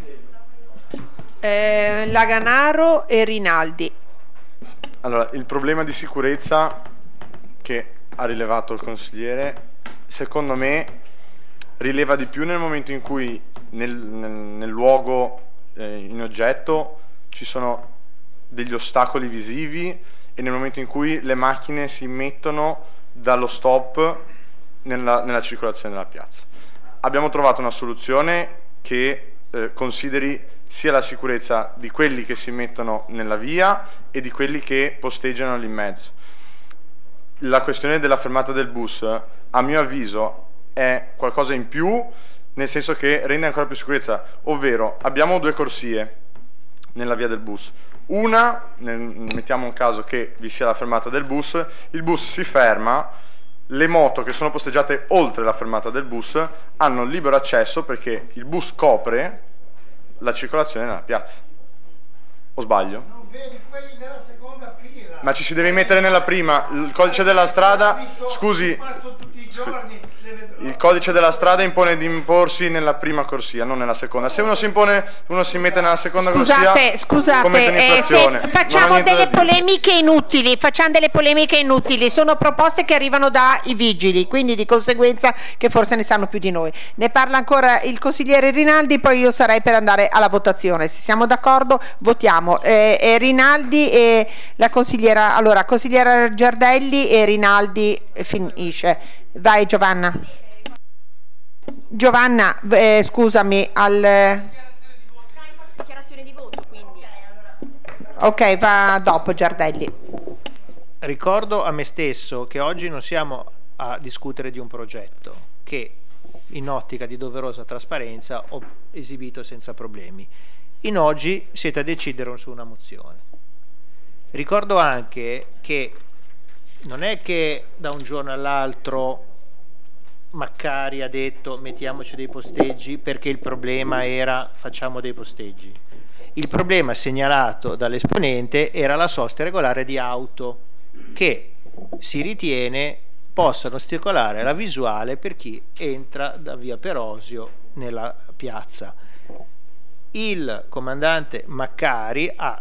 Laganaro e Rinaldi. Allora, il problema di sicurezza che ha rilevato il consigliere, secondo me, rileva di più nel momento in cui nel luogo in oggetto ci sono degli ostacoli visivi e nel momento in cui le macchine si mettono dallo stop nella circolazione della piazza. Abbiamo trovato una soluzione che consideri sia la sicurezza di quelli che si mettono nella via e di quelli che posteggiano lì in mezzo. La questione della fermata del bus, a mio avviso, è qualcosa in più, nel senso che rende ancora più sicurezza, ovvero abbiamo due corsie nella via del bus. Una, mettiamo un caso che vi sia la fermata del bus, il bus si ferma, le moto che sono posteggiate oltre la fermata del bus hanno libero accesso perché il bus copre la circolazione nella piazza. O sbaglio? Non vedi quelli della seconda fila. Ma ci si deve mettere nella prima, il codice della strada, scusi. Tutti i Il codice della strada impone di imporsi nella prima corsia, non nella seconda. Se uno si mette nella seconda corsia, commette un'infrazione. Facciamo delle polemiche inutili, sono proposte che arrivano dai vigili, quindi di conseguenza che forse ne sanno più di noi. Ne parla ancora il consigliere Rinaldi, poi io sarei per andare alla votazione. Se siamo d'accordo votiamo. Rinaldi e la consigliera, allora consigliera Giardelli e Rinaldi finisce. Vai Giovanna, scusami, dichiarazione di voto, quindi. Ok, va dopo Giardelli. Ricordo a me stesso che oggi non siamo a discutere di un progetto che in ottica di doverosa trasparenza ho esibito senza problemi. In oggi siete a decidere su una mozione. Ricordo anche che non è che da un giorno all'altro Maccari ha detto mettiamoci dei posteggi perché il problema era facciamo dei posteggi. Il problema segnalato dall'esponente era la sosta regolare di auto che si ritiene possano ostacolare la visuale per chi entra da via Perosio nella piazza. Il comandante Maccari ha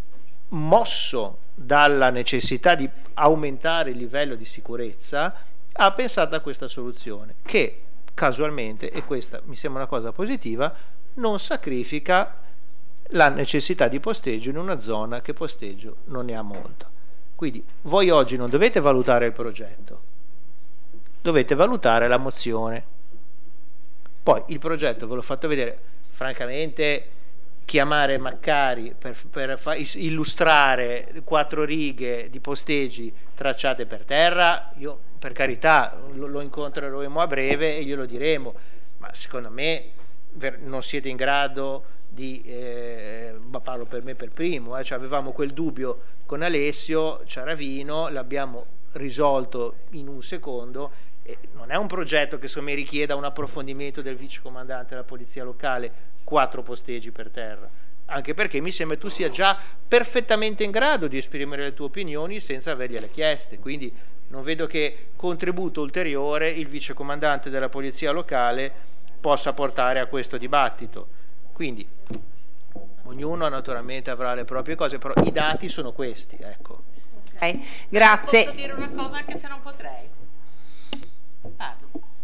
mosso dalla necessità di aumentare il livello di sicurezza, ha pensato a questa soluzione che casualmente, e questa mi sembra una cosa positiva, non sacrifica la necessità di posteggio in una zona che posteggio non ne ha molto. Quindi voi oggi non dovete valutare il progetto, dovete valutare la mozione. Poi il progetto ve l'ho fatto vedere, francamente chiamare Maccari per illustrare 4 righe di posteggi tracciate per terra, io per carità lo incontreremo a breve e glielo diremo, ma secondo me non siete in grado di, ma parlo per me per primo, cioè avevamo quel dubbio con Alessio Ciaravino, l'abbiamo risolto in un secondo, e non è un progetto che secondo me richieda un approfondimento del vicecomandante della polizia locale, 4 posteggi per terra, anche perché mi sembra tu sia già perfettamente in grado di esprimere le tue opinioni senza avergliele chieste, quindi non vedo che contributo ulteriore il vicecomandante della polizia locale possa portare a questo dibattito. Quindi ognuno naturalmente avrà le proprie cose, però i dati sono questi, ecco. Okay, grazie. Posso dire una cosa anche se non potrei? Parlo.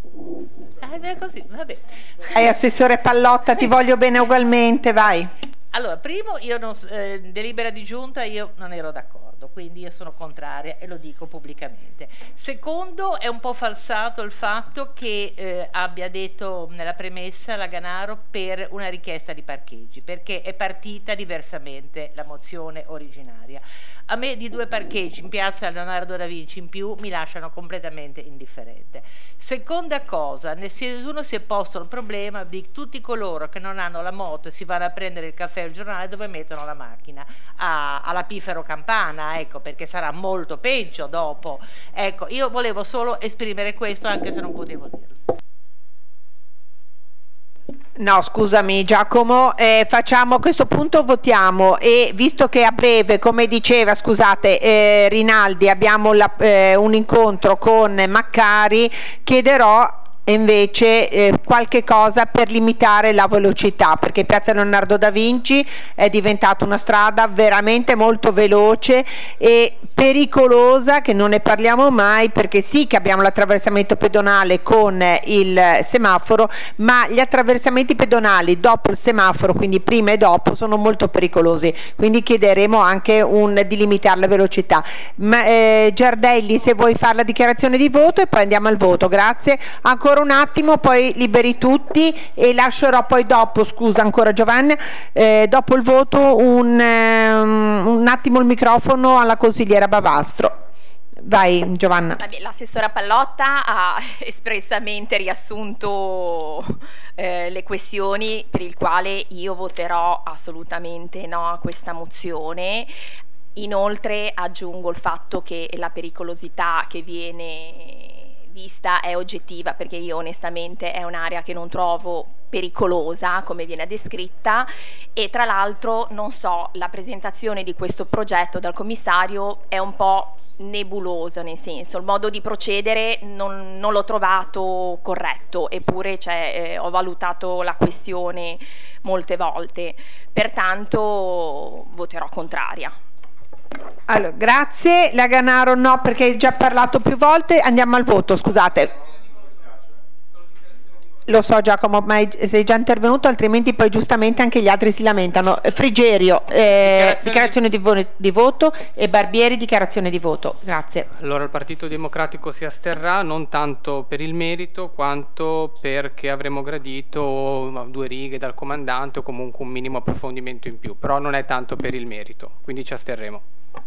È così, vabbè. Assessore Pallotta, ti voglio bene ugualmente, vai. Allora, primo, io non, delibera di giunta io non ero d'accordo, quindi io sono contraria e lo dico pubblicamente. Secondo, è un po' falsato il fatto che abbia detto nella premessa la Ganaro per una richiesta di parcheggi, perché è partita diversamente la mozione originaria. A me di 2 parcheggi in piazza Leonardo da Vinci in più mi lasciano completamente indifferente. Seconda cosa, nessuno si è posto il problema di tutti coloro che non hanno la moto e si vanno a prendere il caffè o il giornale dove mettono la macchina, alla Pifero Campana, ecco, perché sarà molto peggio dopo. Ecco, io volevo solo esprimere questo anche se non potevo dirlo. No, scusami Giacomo, facciamo a questo punto, votiamo, e visto che a breve, come diceva, scusate, Rinaldi, abbiamo un incontro con Maccari, chiederò invece qualche cosa per limitare la velocità, perché Piazza Leonardo da Vinci è diventata una strada veramente molto veloce e pericolosa, che non ne parliamo mai, perché sì che abbiamo l'attraversamento pedonale con il semaforo, ma gli attraversamenti pedonali dopo il semaforo, quindi prima e dopo, sono molto pericolosi, quindi chiederemo anche di limitare la velocità. Giardelli, se vuoi fare la dichiarazione di voto e poi andiamo al voto, grazie. Ancora un attimo, poi liberi tutti e lascerò poi dopo, scusa ancora Giovanna, dopo il voto un attimo il microfono alla consigliera Bavastro. Vai Giovanna. L'assessora Pallotta ha espressamente riassunto le questioni per il quale io voterò assolutamente no a questa mozione. Inoltre aggiungo il fatto che la pericolosità che viene vista è oggettiva, perché io onestamente è un'area che non trovo pericolosa come viene descritta, e tra l'altro non so, la presentazione di questo progetto dal commissario è un po' nebuloso, nel senso il modo di procedere non l'ho trovato corretto, eppure ho valutato la questione molte volte, pertanto voterò contraria. Allora, grazie. La Ganaro no, perché hai già parlato più volte. Andiamo al voto, scusate. Lo so Giacomo, ma sei già intervenuto, altrimenti poi giustamente anche gli altri si lamentano. Frigerio, dichiarazione di voto, e Barbieri, dichiarazione di voto. Grazie. Allora il Partito Democratico si asterrà, non tanto per il merito quanto perché avremmo gradito 2 righe dal comandante o comunque un minimo approfondimento in più, però non è tanto per il merito, quindi ci asterremo.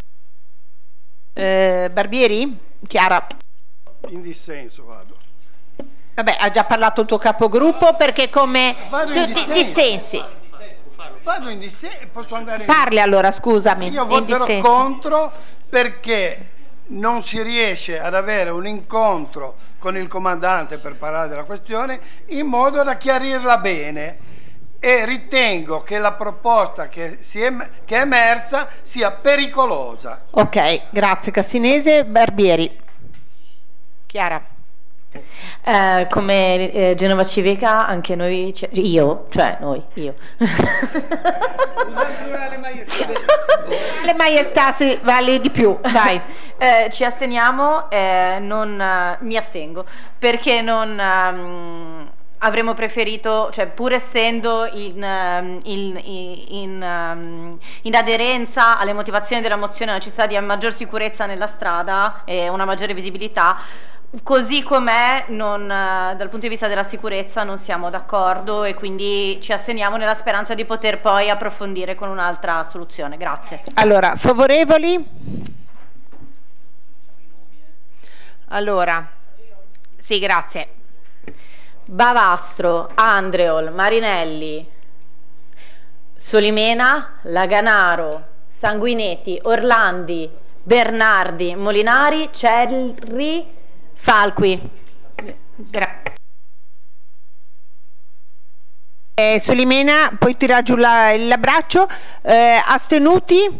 Barbieri? Chiara? In dissenso vado. Vabbè, ha già parlato il tuo capogruppo, perché come dissensi. Vado in dissenso, posso andare in Parli allora, scusami. Io voterò contro perché non si riesce ad avere un incontro con il comandante per parlare della questione in modo da chiarirla bene, e ritengo che la proposta che è emersa sia pericolosa. Ok, grazie Cassinese. Barbieri. Chiara. Come Genova Civica anche noi, io. Le maiestà sì, vale di più, dai. Ci asteniamo, mi astengo perché non avremmo preferito, cioè pur essendo in aderenza alle motivazioni della mozione, la necessità di maggior sicurezza nella strada e una maggiore visibilità, così com'è dal punto di vista della sicurezza non siamo d'accordo, e quindi ci asteniamo nella speranza di poter poi approfondire con un'altra soluzione. Grazie. Allora, favorevoli? Allora, sì, grazie. Bavastro, Andreol, Marinelli, Solimena, Laganaro, Sanguinetti, Orlandi, Bernardi, Molinari, Cerri, Falqui. Solimena, poi tira giù l'abbraccio. Astenuti?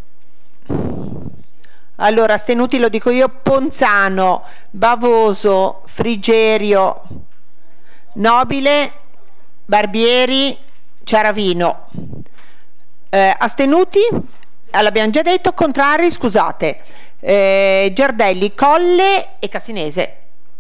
Allora, astenuti lo dico io: Ponzano, Bavoso, Frigerio, Nobile, Barbieri, Ciaravino. Astenuti? L'abbiamo già detto. Contrari? Scusate. Giardelli, Colle e Cassinese.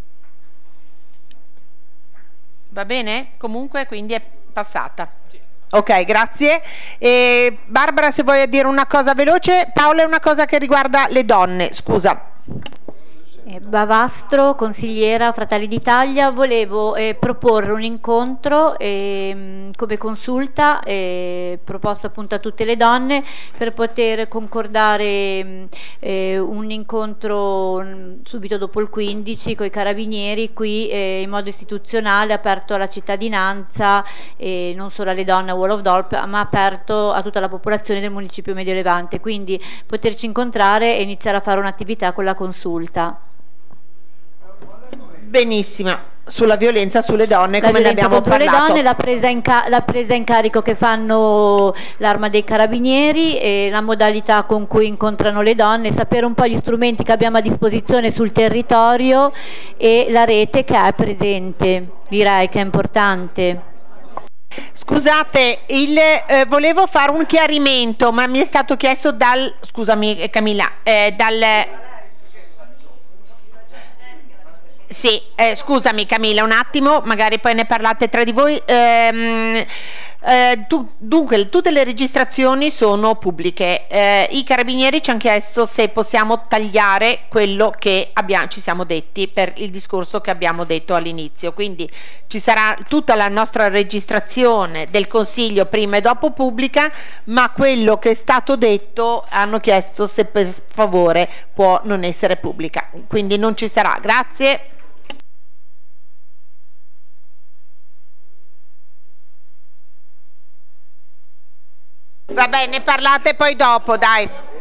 Va bene? Comunque quindi è passata. Ok, grazie. Barbara, se vuoi dire una cosa veloce. Paola, è una cosa che riguarda le donne, scusa. Bavastro, consigliera Fratelli d'Italia. Volevo proporre un incontro come consulta proposto appunto a tutte le donne per poter concordare un incontro subito dopo il 15 con i carabinieri qui in modo istituzionale, aperto alla cittadinanza, non solo alle donne a Wall of Dolp, ma aperto a tutta la popolazione del municipio Medio Levante, quindi poterci incontrare e iniziare a fare un'attività con la consulta. Benissimo, sulla violenza sulle donne, come ne abbiamo contro parlato. le donne, la presa in carico che fanno l'Arma dei Carabinieri e la modalità con cui incontrano le donne, sapere un po' gli strumenti che abbiamo a disposizione sul territorio e la rete che è presente, direi che è importante. Scusate, volevo fare un chiarimento, ma mi è stato chiesto scusami Camilla, sì, scusami Camilla, un attimo, magari poi ne parlate tra di voi. Dunque, tutte le registrazioni sono pubbliche. I carabinieri ci hanno chiesto se possiamo tagliare quello che ci siamo detti per il discorso che abbiamo detto all'inizio, quindi ci sarà tutta la nostra registrazione del Consiglio prima e dopo pubblica, ma quello che è stato detto hanno chiesto se per favore può non essere pubblica, quindi non ci sarà. Grazie. Va bene, parlate poi dopo, dai.